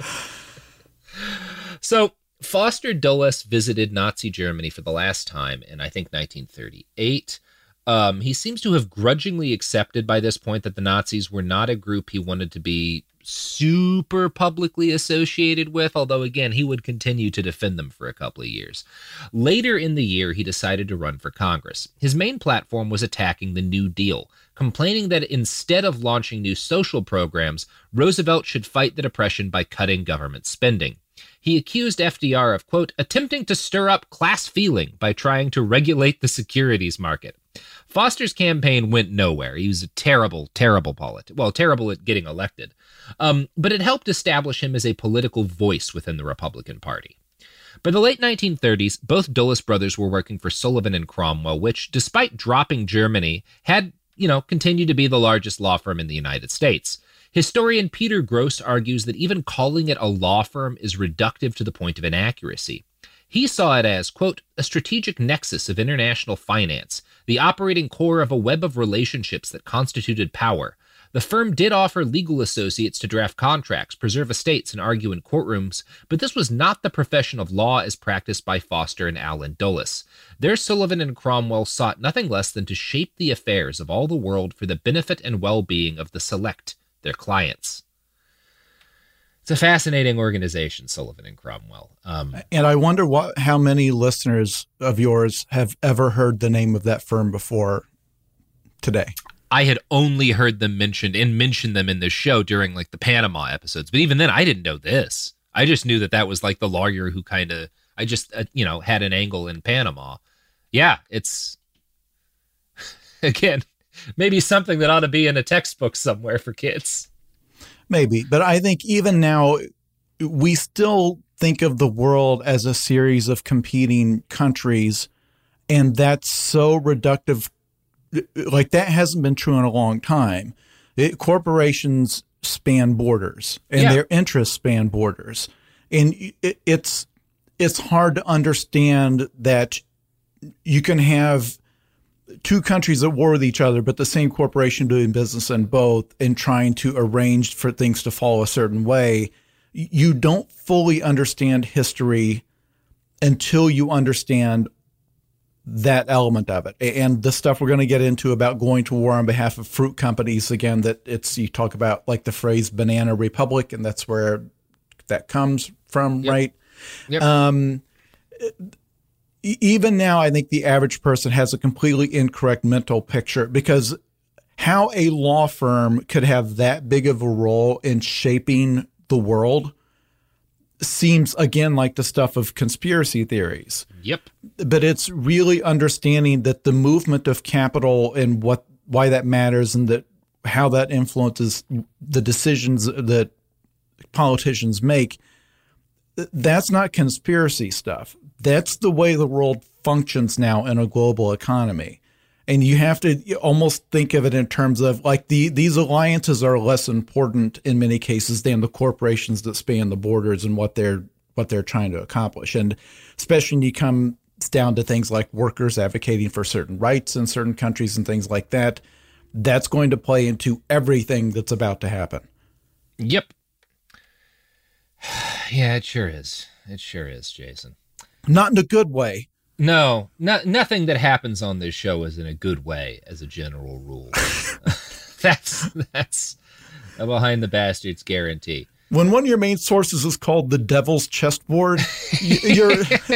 So, Foster Dulles visited Nazi Germany for the last time in, I think, nineteen thirty-eight. Um, he seems to have grudgingly accepted by this point that the Nazis were not a group he wanted to be super publicly associated with, although, again, he would continue to defend them for a couple of years. Later in the year, he decided to run for Congress. His main platform was attacking the New Deal, complaining that instead of launching new social programs, Roosevelt should fight the Depression by cutting government spending. He accused F D R of, quote, attempting to stir up class feeling by trying to regulate the securities market. Foster's campaign went nowhere. He was a terrible, terrible politician. Well, terrible at getting elected. Um, but it helped establish him as a political voice within the Republican Party. By the late nineteen thirties, both Dulles brothers were working for Sullivan and Cromwell, which, despite dropping Germany, had, you know, continued to be the largest law firm in the United States. Historian Peter Gross argues that even calling it a law firm is reductive to the point of inaccuracy. He saw it as, quote, a strategic nexus of international finance, the operating core of a web of relationships that constituted power. The firm did offer legal associates to draft contracts, preserve estates, and argue in courtrooms, but this was not the profession of law as practiced by Foster and Allen Dulles. Their Sullivan and Cromwell sought nothing less than to shape the affairs of all the world for the benefit and well-being of the select, their clients. It's a fascinating organization, Sullivan and Cromwell. Um, and I wonder what, how many listeners of yours have ever heard the name of that firm before today. I had only heard them mentioned and mentioned them in the show during like the Panama episodes. But even then, I didn't know this. I just knew that that was like the lawyer who kind of, I just, uh, you know, had an angle in Panama. Yeah, it's, again, maybe something that ought to be in a textbook somewhere for kids. Maybe. But I think even now, we still think of the world as a series of competing countries. And that's so reductive. Like, that hasn't been true in a long time. It, corporations span borders, and yeah. their interests span borders. And it, it's it's hard to understand that you can have two countries at war with each other, but the same corporation doing business in both and trying to arrange for things to follow a certain way. You don't fully understand history until you understand that element of it. And the stuff we're going to get into about going to war on behalf of fruit companies, again, that it's, you talk about like the phrase banana republic, and that's where that comes from, yep. right? Yep. Um, even now, I think the average person has a completely incorrect mental picture, because how a law firm could have that big of a role in shaping the world seems, again, like the stuff of conspiracy theories. Yep. But it's really understanding that the movement of capital and what why that matters, and that how that influences the decisions that politicians make. That's not conspiracy stuff. That's the way the world functions now in a global economy. And you have to almost think of it in terms of like the these alliances are less important in many cases than the corporations that span the borders and what they're what they're trying to accomplish. And especially when you come down to things like workers advocating for certain rights in certain countries and things like that, that's going to play into everything that's about to happen. Yep. Yeah, it sure is. It sure is, Jason. Not in a good way. No, not, nothing that happens on this show is in a good way as a general rule. that's that's a Behind the Bastards guarantee. When one of your main sources is called the Devil's Chessboard, you're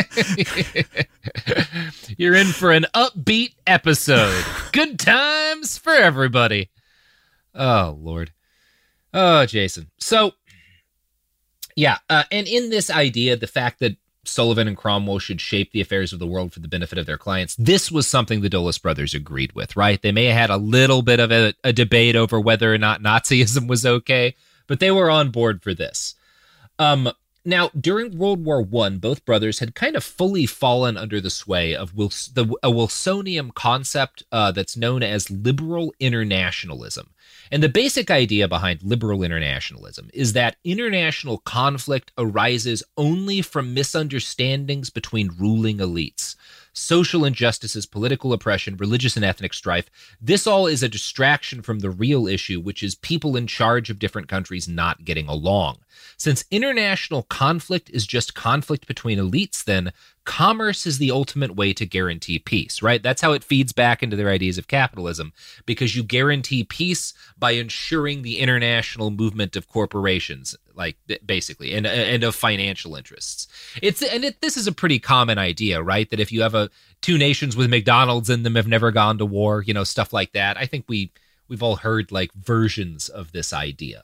you're in for an upbeat episode. Good times for everybody. Oh, Lord. Oh, Jason. So, yeah, uh, and in this idea, the fact that Sullivan and Cromwell should shape the affairs of the world for the benefit of their clients, this was something the Dulles brothers agreed with, right? They may have had a little bit of a, a debate over whether or not Nazism was okay, but they were on board for this. Um, Now, during World War One, both brothers had kind of fully fallen under the sway of Wils- the, a Wilsonian concept uh, that's known as liberal internationalism. And the basic idea behind liberal internationalism is that international conflict arises only from misunderstandings between ruling elites. Social injustices, political oppression, religious and ethnic strife, this all is a distraction from the real issue, which is people in charge of different countries not getting along. Since international conflict is just conflict between elites, then commerce is the ultimate way to guarantee peace, right? That's how it feeds back into their ideas of capitalism, because you guarantee peace by ensuring the international movement of corporations, like basically, and and of financial interests. It's and it, this is a pretty common idea, right? That if you have a two nations with McDonald's in them have never gone to war, you know, stuff like that. I think we we've all heard like versions of this idea.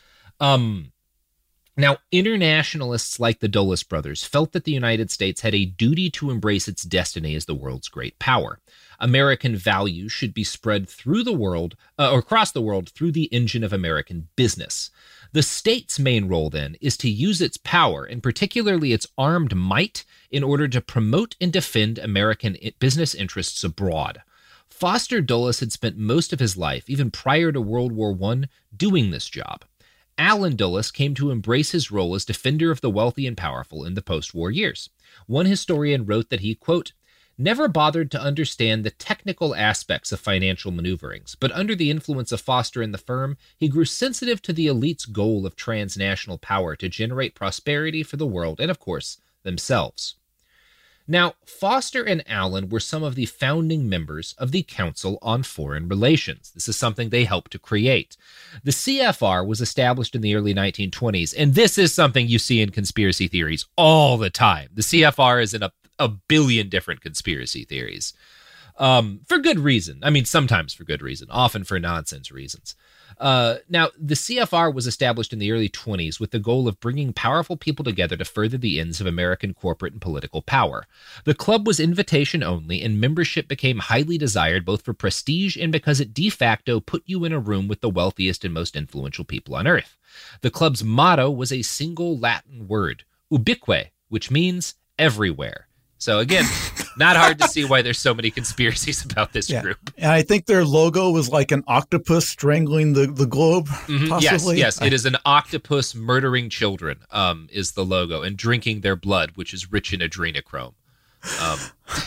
Um. Now, internationalists like the Dulles brothers felt that the United States had a duty to embrace its destiny as the world's great power. American values should be spread through the world, uh, or across the world, through the engine of American business. The state's main role, then, is to use its power, and particularly its armed might, in order to promote and defend American business interests abroad. Foster Dulles had spent most of his life, even prior to World War One, doing this job. Allen Dulles came to embrace his role as defender of the wealthy and powerful in the post-war years. One historian wrote that he, quote, never bothered to understand the technical aspects of financial maneuverings, but under the influence of Foster and the firm, he grew sensitive to the elite's goal of transnational power to generate prosperity for the world and, of course, themselves. Now, Foster and Allen were some of the founding members of the Council on Foreign Relations. This is something they helped to create. The C F R was established in the early nineteen twenties, and this is something you see in conspiracy theories all the time. The C F R is in a, a billion different conspiracy theories. Um, for good reason. I mean, sometimes for good reason, often for nonsense reasons. Uh, now, the C F R was established in the early twenties with the goal of bringing powerful people together to further the ends of American corporate and political power. The club was invitation only, and membership became highly desired both for prestige and because it de facto put you in a room with the wealthiest and most influential people on earth. The club's motto was a single Latin word, ubique, which means everywhere. So again, not hard to see why there's so many conspiracies about this yeah. group. And I think their logo was like an octopus strangling the, the globe, mm-hmm. possibly. Yes, yes. It is an octopus murdering children um, is the logo, and drinking their blood, which is rich in adrenochrome. Um,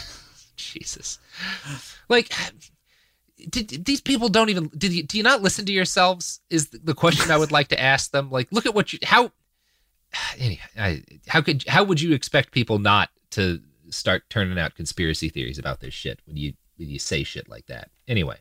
Jesus. Like, did, these people don't even, did you, do you not listen to yourselves is the question I would like to ask them. Like, look at what you, how, anyway, how could, how would you expect people not to start turning out conspiracy theories about this shit when you when you say shit like that? Anyway,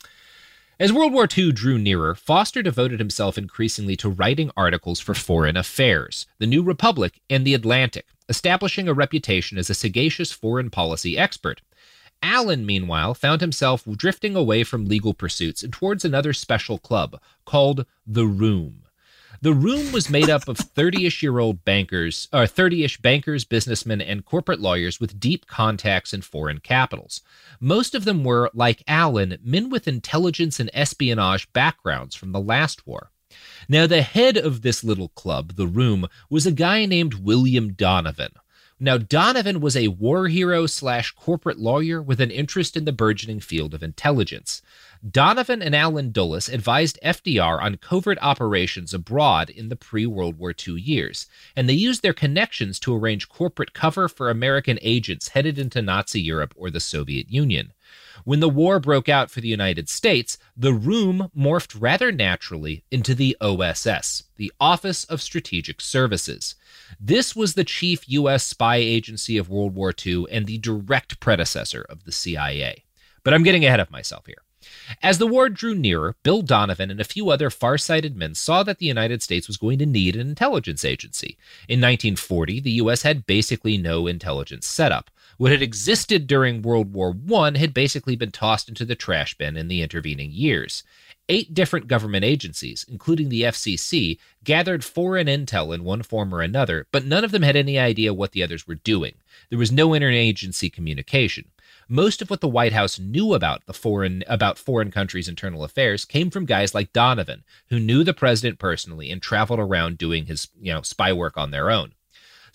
as World War Two drew nearer, Foster devoted himself increasingly to writing articles for Foreign Affairs, The New Republic, and The Atlantic, establishing a reputation as a sagacious foreign policy expert. Allen, meanwhile, found himself drifting away from legal pursuits and towards another special club called The Room. The Room was made up of thirty-ish-year-old bankers, or thirty-ish bankers, businessmen, and corporate lawyers with deep contacts in foreign capitals. Most of them were, like Allen, men with intelligence and espionage backgrounds from the last war. Now, the head of this little club, The Room, was a guy named William Donovan. Now, Donovan was a war hero slash corporate lawyer with an interest in the burgeoning field of intelligence. Donovan and Allen Dulles advised F D R on covert operations abroad in the pre-World War Two years, and they used their connections to arrange corporate cover for American agents headed into Nazi Europe or the Soviet Union. When the war broke out for the United States, the Room morphed rather naturally into the O S S, the Office of Strategic Services. This was the chief U S spy agency of World War Two and the direct predecessor of the C I A. But I'm getting ahead of myself here. As the war drew nearer, Bill Donovan and a few other far-sighted men saw that the United States was going to need an intelligence agency. In nineteen forty, the U S had basically no intelligence setup. What had existed during World War One had basically been tossed into the trash bin in the intervening years. Eight different government agencies, including the F C C, gathered foreign intel in one form or another, but none of them had any idea what the others were doing. There was no interagency communication. Most of what the White House knew about the foreign about foreign countries' internal affairs came from guys like Donovan, who knew the president personally and traveled around doing his, you know, spy work on their own.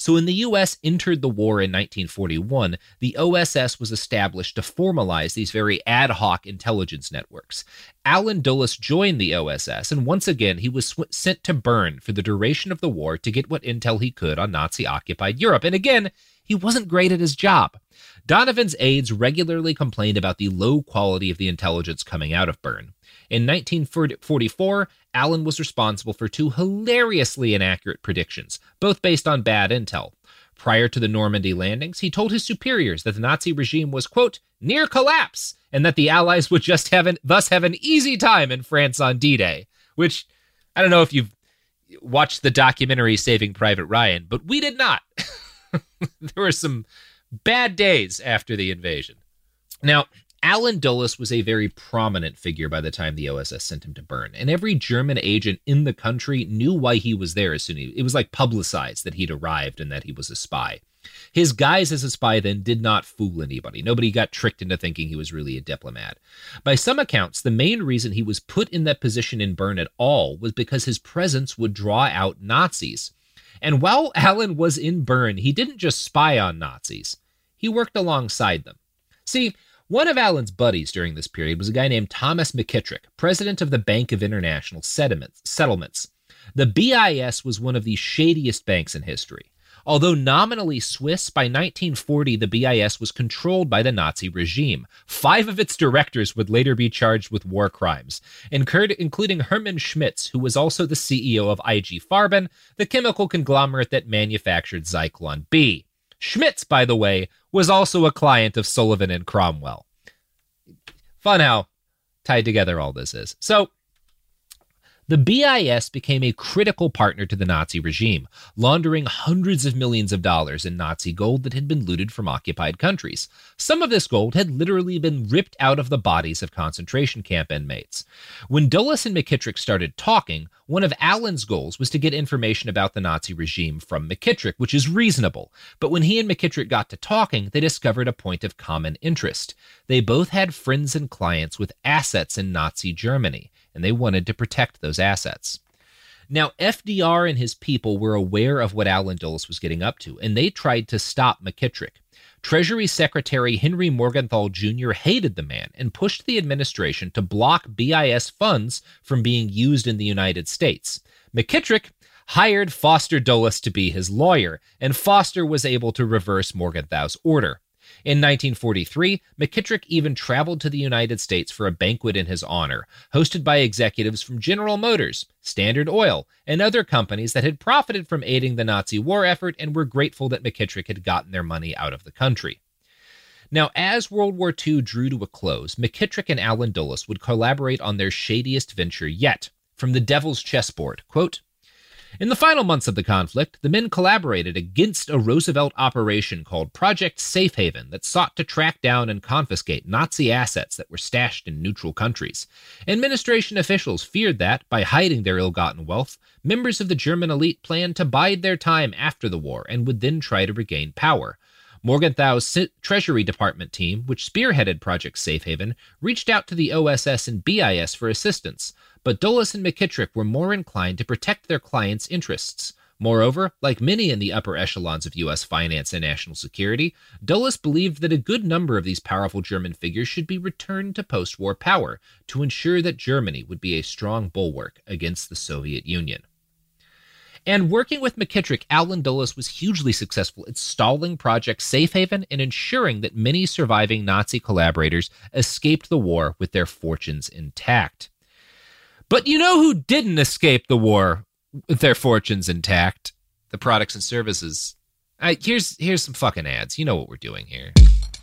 So when the U S entered the war in nineteen forty-one, the O S S was established to formalize these very ad hoc intelligence networks. Allen Dulles joined the O S S, and once again he was sw- sent to Bern for the duration of the war to get what intel he could on Nazi-occupied Europe. And again, he wasn't great at his job. Donovan's aides regularly complained about the low quality of the intelligence coming out of Bern. In nineteen forty-four, Allen was responsible for two hilariously inaccurate predictions, both based on bad intel. Prior to the Normandy landings, he told his superiors that the Nazi regime was, quote, near collapse, and that the Allies would just have an, thus have an easy time in France on D-Day, which, I don't know if you've watched the documentary Saving Private Ryan, but we did not. There were some bad days after the invasion. Now, Allen Dulles was a very prominent figure by the time the O S S sent him to Bern, and every German agent in the country knew why he was there as soon as he, it was like publicized that he'd arrived and that he was a spy. His guise as a spy then did not fool anybody. Nobody got tricked into thinking he was really a diplomat. By some accounts, the main reason he was put in that position in Bern at all was because his presence would draw out Nazis. And while Allen was in Bern, he didn't just spy on Nazis. He worked alongside them. See, one of Allen's buddies during this period was a guy named Thomas McKittrick, president of the Bank of International Settlements. The B I S was one of the shadiest banks in history. Although nominally Swiss, by nineteen forty the B I S was controlled by the Nazi regime. Five of its directors would later be charged with war crimes, including Hermann Schmitz, who was also the C E O of I G Farben, the chemical conglomerate that manufactured Zyklon B. Schmitz, by the way, was also a client of Sullivan and Cromwell. Fun how tied together all this is. So, the B I S became a critical partner to the Nazi regime, laundering hundreds of millions of dollars in Nazi gold that had been looted from occupied countries. Some of this gold had literally been ripped out of the bodies of concentration camp inmates. When Dulles and McKittrick started talking, one of Allen's goals was to get information about the Nazi regime from McKittrick, which is reasonable. But when he and McKittrick got to talking, they discovered a point of common interest. They both had friends and clients with assets in Nazi Germany, and they wanted to protect those assets. Now, F D R and his people were aware of what Allen Dulles was getting up to, and they tried to stop McKittrick. Treasury Secretary Henry Morgenthau Junior hated the man and pushed the administration to block B I S funds from being used in the United States. McKittrick hired Foster Dulles to be his lawyer, and Foster was able to reverse Morgenthau's order. In nineteen forty-three, McKittrick even traveled to the United States for a banquet in his honor, hosted by executives from General Motors, Standard Oil, and other companies that had profited from aiding the Nazi war effort and were grateful that McKittrick had gotten their money out of the country. Now, as World War Two drew to a close, McKittrick and Allen Dulles would collaborate on their shadiest venture yet, from the Devil's Chessboard. Quote, in the final months of the conflict, the men collaborated against a Roosevelt operation called Project Safe Haven that sought to track down and confiscate Nazi assets that were stashed in neutral countries. Administration officials feared that, by hiding their ill-gotten wealth, members of the German elite planned to bide their time after the war and would then try to regain power. Morgenthau's Treasury Department team, which spearheaded Project Safe Haven, reached out to the O S S and B I S for assistance, but Dulles and McKittrick were more inclined to protect their clients' interests. Moreover, like many in the upper echelons of U S finance and national security, Dulles believed that a good number of these powerful German figures should be returned to post-war power to ensure that Germany would be a strong bulwark against the Soviet Union. And working with McKittrick, Allen Dulles was hugely successful at stalling Project Safe Haven and ensuring that many surviving Nazi collaborators escaped the war with their fortunes intact. But you know who didn't escape the war with their fortunes intact? The products and services. I, here's, here's some fucking ads. You know what we're doing here.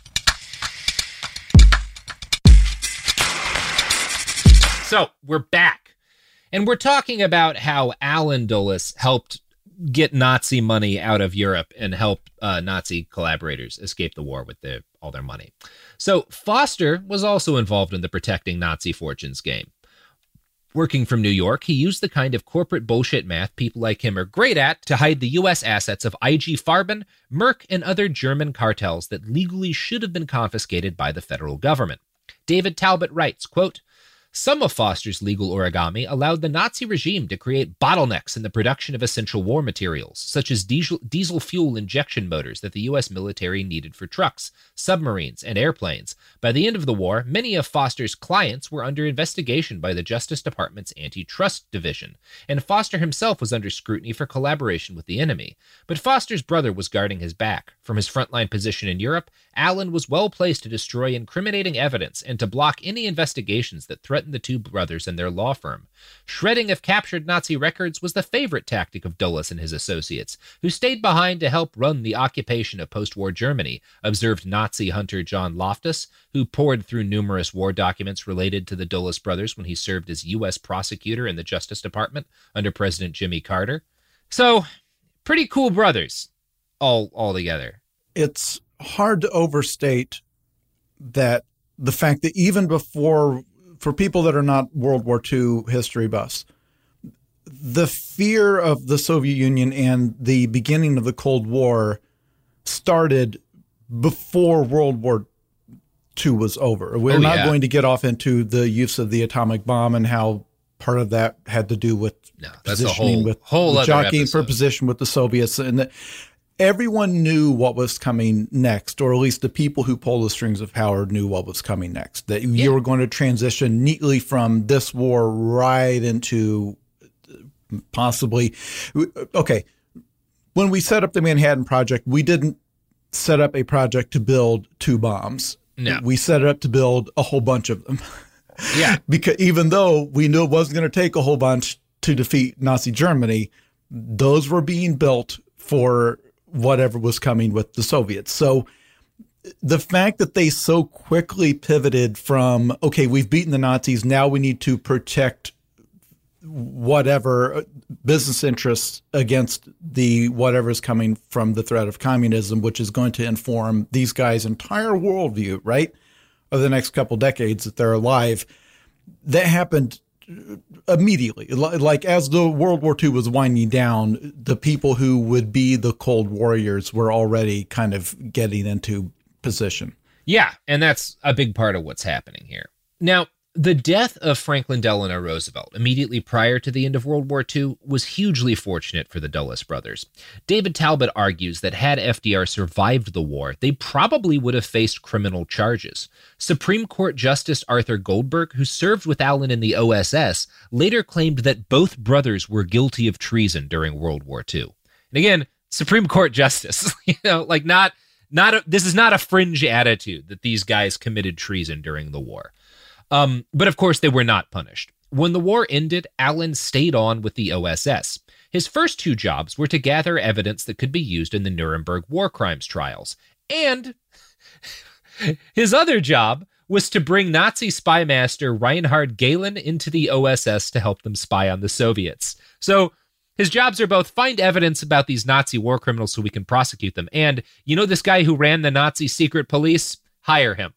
So, we're back. And we're talking about how Allen Dulles helped get Nazi money out of Europe and help uh, Nazi collaborators escape the war with their, all their money. So Foster was also involved in the protecting Nazi fortunes game. Working from New York, he used the kind of corporate bullshit math people like him are great at to hide the U S assets of I G Farben, Merck, and other German cartels that legally should have been confiscated by the federal government. David Talbot writes, quote, Some of Foster's legal origami allowed the Nazi regime to create bottlenecks in the production of essential war materials, such as diesel, diesel fuel injection motors that the U S military needed for trucks, submarines, and airplanes. By the end of the war, many of Foster's clients were under investigation by the Justice Department's Antitrust Division, and Foster himself was under scrutiny for collaboration with the enemy. But Foster's brother was guarding his back. From his frontline position in Europe, Allen was well placed to destroy incriminating evidence and to block any investigations that threatened the two brothers and their law firm. Shredding of captured Nazi records was the favorite tactic of Dulles and his associates, who stayed behind to help run the occupation of post-war Germany, observed Nazi hunter John Loftus, who pored through numerous war documents related to the Dulles brothers when he served as U S prosecutor in the Justice Department under President Jimmy Carter. So, pretty cool brothers, all all together. It's hard to overstate that the fact that even before, for people that are not World War Two history buffs, the fear of the Soviet Union and the beginning of the Cold War started before World War Two was over. We're oh, not yeah. going to get off into the use of the atomic bomb and how part of that had to do with no, that's positioning, a whole, with, whole with other jockeying episode. for position with the Soviets. And the, everyone knew what was coming next, or at least the people who pull the strings of power knew what was coming next, that yeah. you were going to transition neatly from this war right into possibly, okay, when we set up the Manhattan Project, we didn't set up a project to build two bombs. No. We set it up to build a whole bunch of them. Yeah. Because even though we knew it wasn't going to take a whole bunch to defeat Nazi Germany, those were being built for whatever was coming with the Soviets. So the fact that they so quickly pivoted from, okay, we've beaten the Nazis, now we need to protect whatever business interests against the whatever's coming from the threat of communism, which is going to inform these guys' entire worldview, right, of the next couple decades that they're alive. That happened immediately. Like as the World War Two was winding down, the people who would be the Cold Warriors were already kind of getting into position. Yeah, and that's a big part of what's happening here. Now, the death of Franklin Delano Roosevelt immediately prior to the end of World War Two was hugely fortunate for the Dulles brothers. David Talbot argues that had F D R survived the war, they probably would have faced criminal charges. Supreme Court Justice Arthur Goldberg, who served with Allen in the O S S, later claimed that both brothers were guilty of treason during World War Two. And again, Supreme Court Justice, you know, like not, not a, this is not a fringe attitude that these guys committed treason during the war. Um, but of course, they were not punished. When the war ended, Allen stayed on with the O S S. His first two jobs were to gather evidence that could be used in the Nuremberg war crimes trials. And his other job was to bring Nazi spy master Reinhard Gehlen into the O S S to help them spy on the Soviets. So his jobs are both find evidence about these Nazi war criminals so we can prosecute them. And you know this guy who ran the Nazi secret police? Hire him.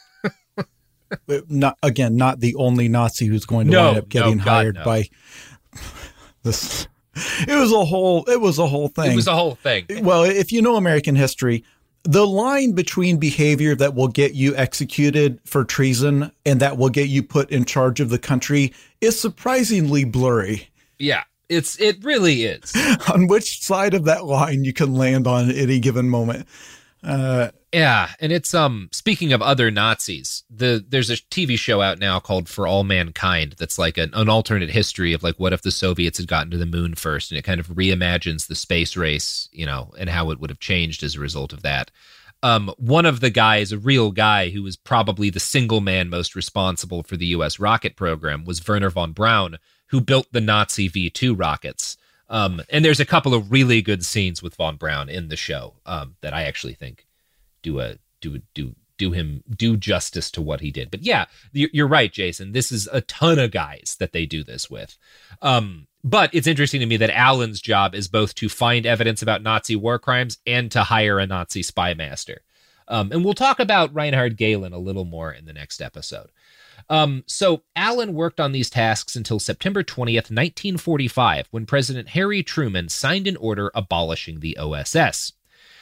Not again, not the only Nazi who's going to no, wind up getting no, God, hired no. by this. It was a whole. It was a whole thing. It was a whole thing. Well, if you know American history, the line between behavior that will get you executed for treason and that will get you put in charge of the country is surprisingly blurry. Yeah, it's it really is. On which side of that line you can land on at any given moment. Uh, yeah, and it's um speaking of other Nazis, the there's a T V show out now called For All Mankind that's like an, an alternate history of like what if the Soviets had gotten to the moon first, and it kind of reimagines the space race, you know, and how it would have changed as a result of that. Um, one of the guys, a real guy who was probably the single man most responsible for the U S rocket program, was Wernher von Braun, who built the Nazi V two rockets. Um, and there's a couple of really good scenes with von Braun in the show um, that I actually think do a do do do him do justice to what he did. But yeah, you're right, Jason. This is a ton of guys that they do this with. Um, but it's interesting to me that Allen's job is both to find evidence about Nazi war crimes and to hire a Nazi spy master. Um, and we'll talk about Reinhard Gehlen a little more in the next episode. Um, so Allen worked on these tasks until September twentieth, nineteen forty-five, when President Harry Truman signed an order abolishing the O S S.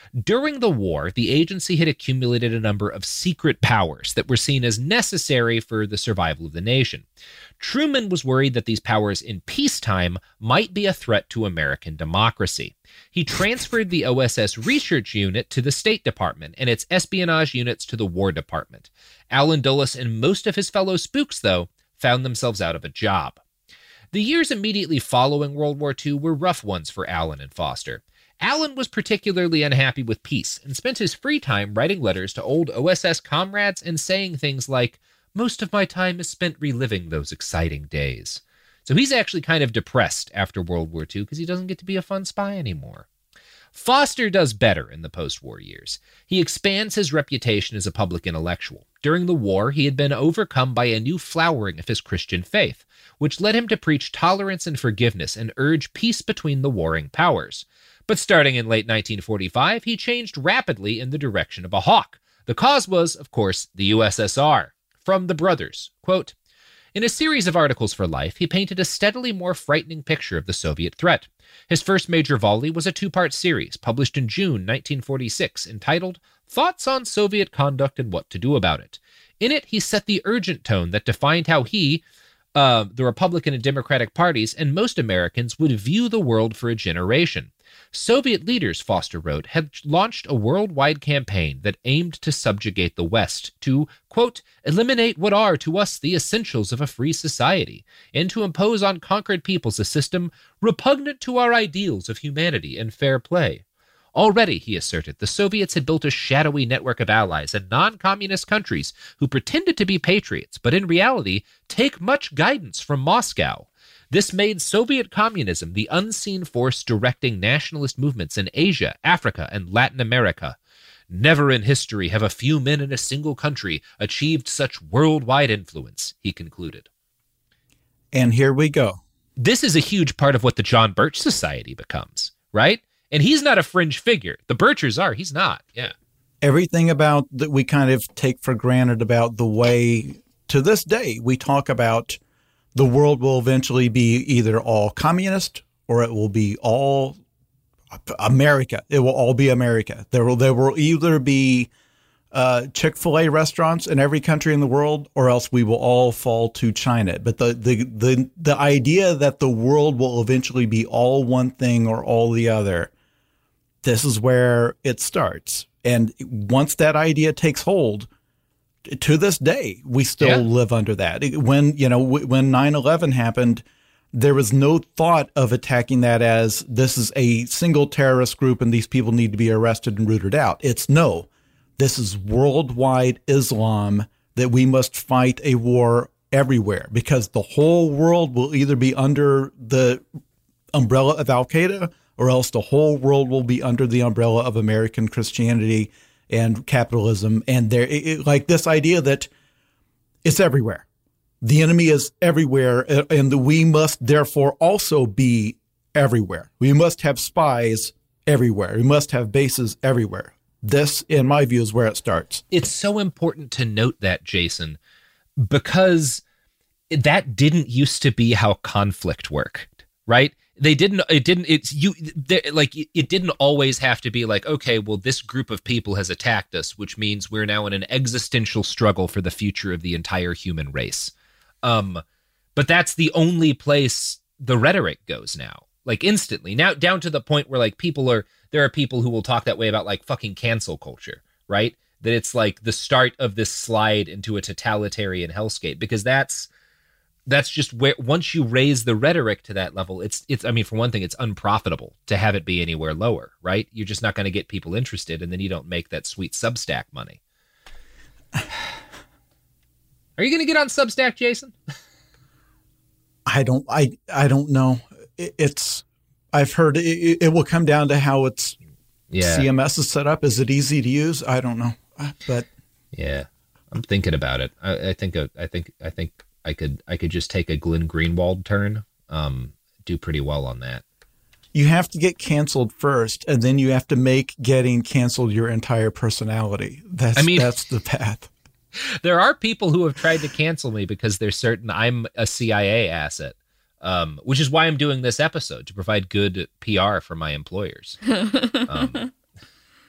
During the war, the agency had accumulated a number of secret powers that were seen as necessary for the survival of the nation. Truman was worried that these powers in peacetime might be a threat to American democracy. He transferred the O S S Research Unit to the State Department and its espionage units to the War Department. Allen Dulles and most of his fellow spooks, though, found themselves out of a job. The years immediately following World War Two were rough ones for Allen and Foster. Allen was particularly unhappy with peace and spent his free time writing letters to old O S S comrades and saying things like, "Most of my time is spent reliving those exciting days." So he's actually kind of depressed after World War Two because he doesn't get to be a fun spy anymore. Foster does better in the post-war years. He expands his reputation as a public intellectual. During the war, he had been overcome by a new flowering of his Christian faith, which led him to preach tolerance and forgiveness and urge peace between the warring powers. But starting in late nineteen forty-five, he changed rapidly in the direction of a hawk. The cause was, of course, the U S S R. From the brothers, quote, "In a series of articles for Life, he painted a steadily more frightening picture of the Soviet threat. His first major volley was a two-part series published in June nineteen forty-six entitled Thoughts on Soviet Conduct and What to Do About It. In it, he set the urgent tone that defined how he, uh, the Republican and Democratic parties, and most Americans would view the world for a generation. Soviet leaders, Foster wrote, had launched a worldwide campaign that aimed to subjugate the West, to, quote, eliminate what are to us the essentials of a free society, and to impose on conquered peoples a system repugnant to our ideals of humanity and fair play. Already, he asserted, the Soviets had built a shadowy network of allies in non-communist countries who pretended to be patriots, but in reality take much guidance from Moscow. This made Soviet communism the unseen force directing nationalist movements in Asia, Africa, and Latin America. Never in history have a few men in a single country achieved such worldwide influence," he concluded. And here we go. This is a huge part of what the John Birch Society becomes, right? And he's not a fringe figure. The Birchers are. He's not. Yeah. Everything about that we kind of take for granted about the way, to this day, we talk about the world will eventually be either all communist or it will be all America. It will all be America. There will there will either be uh, Chick-fil-A restaurants in every country in the world, or else we will all fall to China. But the the the the idea that the world will eventually be all one thing or all the other, this is where it starts. And once that idea takes hold, to this day, we still yeah. live under that. When, you know, when nine eleven happened, there was no thought of attacking that as this is a single terrorist group and these people need to be arrested and rooted out. It's no, this is worldwide Islam that we must fight a war everywhere, because the whole world will either be under the umbrella of Al-Qaeda or else the whole world will be under the umbrella of American Christianity and capitalism. And there, it, like this idea that it's everywhere. The enemy is everywhere, and we must therefore also be everywhere. We must have spies everywhere. We must have bases everywhere. This, in my view, is where it starts. It's so important to note that, Jason, because that didn't used to be how conflict worked, right? They didn't, it didn't, it's you, like, it didn't always have to be like, okay, well, this group of people has attacked us, which means we're now in an existential struggle for the future of the entire human race. Um, but that's the only place the rhetoric goes now, like instantly now, down to the point where like people are, there are people who will talk that way about like fucking cancel culture, right? That it's like the start of this slide into a totalitarian hellscape, because that's, that's just where, once you raise the rhetoric to that level, it's, it's, I mean, for one thing, it's unprofitable to have it be anywhere lower, right? You're just not going to get people interested, and then you don't make that sweet Substack money. Are you going to get on Substack, Jason? I don't, I, I don't know. It, it's, I've heard it, it will come down to how it's yeah. C M S is set up. Is it easy to use? I don't know, but yeah, I'm thinking about it. I, I think, I think, I think, I could I could just take a Glenn Greenwald turn, um, do pretty well on that. You have to get canceled first, and then you have to make getting canceled your entire personality. That's I mean, that's the path. There are people who have tried to cancel me because they're certain I'm a C I A asset, um, which is why I'm doing this episode, to provide good P R for my employers. Um,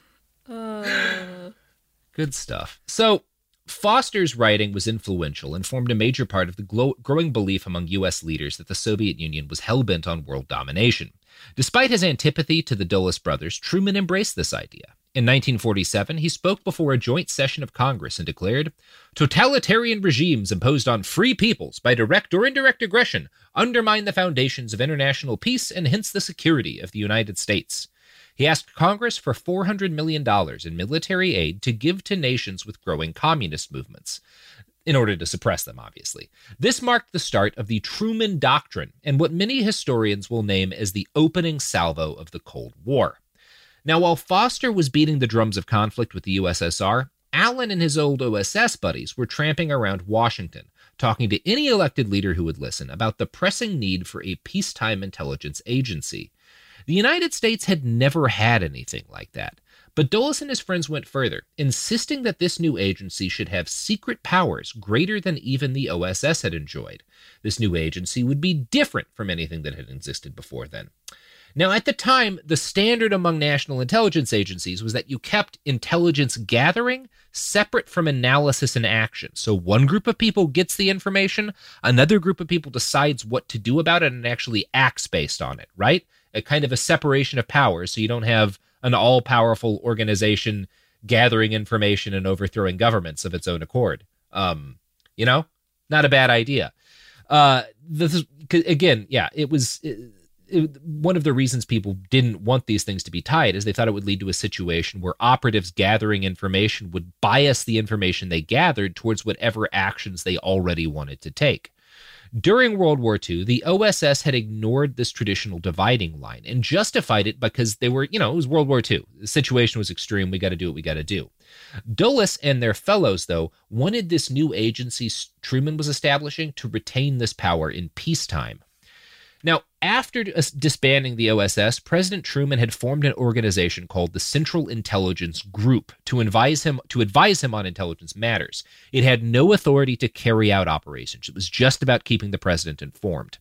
Uh. Good stuff. So, Foster's writing was influential and formed a major part of the glo- growing belief among U S leaders that the Soviet Union was hell-bent on world domination. Despite his antipathy to the Dulles brothers, Truman embraced this idea. In nineteen forty-seven, he spoke before a joint session of Congress and declared, "Totalitarian regimes imposed on free peoples by direct or indirect aggression undermine the foundations of international peace and hence the security of the United States." He asked Congress for four hundred million dollars in military aid to give to nations with growing communist movements, in order to suppress them, obviously. This marked the start of the Truman Doctrine, and what many historians will name as the opening salvo of the Cold War. Now, while Foster was beating the drums of conflict with the U S S R, Allen and his old O S S buddies were tramping around Washington, talking to any elected leader who would listen about the pressing need for a peacetime intelligence agency. The United States had never had anything like that, but Dulles and his friends went further, insisting that this new agency should have secret powers greater than even the O S S had enjoyed. This new agency would be different from anything that had existed before then. Now, at the time, the standard among national intelligence agencies was that you kept intelligence gathering separate from analysis and action. So one group of people gets the information, another group of people decides what to do about it and actually acts based on it, right? A kind of a separation of powers, so you don't have an all-powerful organization gathering information and overthrowing governments of its own accord. Um, you know, not a bad idea. Uh, this is, again, yeah, it was... It, It, one of the reasons people didn't want these things to be tied is they thought it would lead to a situation where operatives gathering information would bias the information they gathered towards whatever actions they already wanted to take. During World War Two, the O S S had ignored this traditional dividing line and justified it because they were, you know, it was World War Two. The situation was extreme. We got to do what we got to do. Dulles and their fellows, though, wanted this new agency Truman was establishing to retain this power in peacetime. Now, after disbanding the O S S, President Truman had formed an organization called the Central Intelligence Group to advise him to advise him on intelligence matters. It had no authority to carry out operations. It was just about keeping the president informed.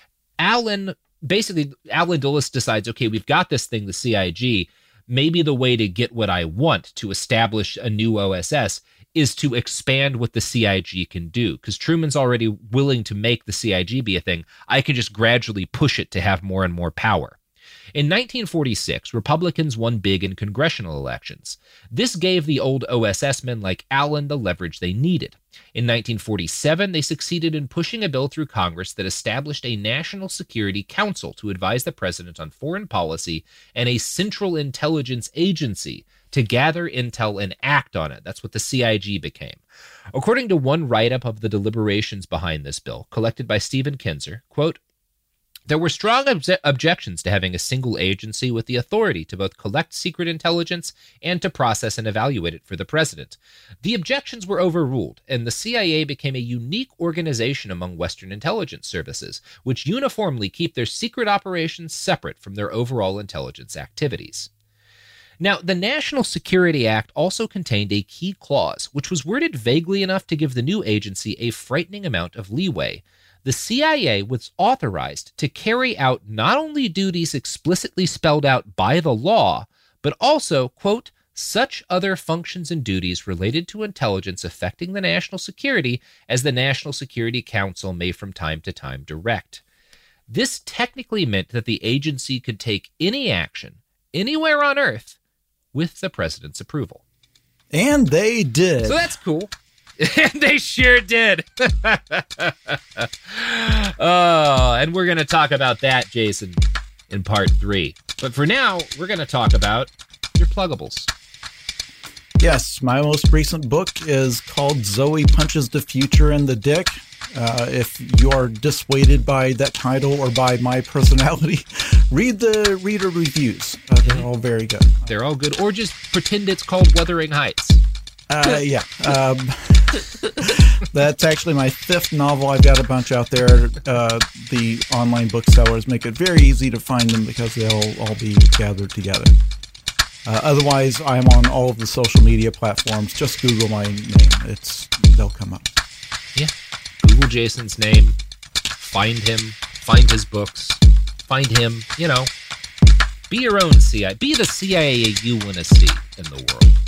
Allen, basically, Allen Dulles decides, okay, we've got this thing, the C I G. Maybe the way to get what I want, to establish a new O S S, is to expand what the C I G can do. Because Truman's already willing to make the C I G be a thing. I can just gradually push it to have more and more power. In nineteen forty-six, Republicans won big in congressional elections. This gave the old O S S men like Allen the leverage they needed. In nineteen forty-seven, they succeeded in pushing a bill through Congress that established a National Security Council to advise the president on foreign policy and a Central Intelligence Agency to gather intel and act on it. That's what the C I G became. According to one write-up of the deliberations behind this bill, collected by Stephen Kinzer, quote, "There were strong obje- objections to having a single agency with the authority to both collect secret intelligence and to process and evaluate it for the president. The objections were overruled, and the C I A became a unique organization among Western intelligence services, which uniformly keep their secret operations separate from their overall intelligence activities." Now, the National Security Act also contained a key clause, which was worded vaguely enough to give the new agency a frightening amount of leeway. The C I A was authorized to carry out not only duties explicitly spelled out by the law, but also, quote, "such other functions and duties related to intelligence affecting the national security as the National Security Council may from time to time direct." This technically meant that the agency could take any action, anywhere on Earth, with the president's approval. And they did. So that's cool. And they sure did. Oh, and we're going to talk about that, Jason, in part three. But for now, we're going to talk about your pluggables. Yes, my most recent book is called Zoe Punches the Future in the Dick. Uh, if you are dissuaded by that title or by my personality, read the reader reviews. Uh, they're all very good. They're all good. Or just pretend it's called Wuthering Heights. Uh, yeah. Um, that's actually my fifth novel. I've got a bunch out there. Uh, the online booksellers make it very easy to find them because they'll all be gathered together. Uh, otherwise, I'm on all of the social media platforms. Just Google my name. It's they'll come up. Yeah. Google Jason's name. Find him. Find his books. Find him. You know. Be your own C I A. Be the C I A you want to see in the world.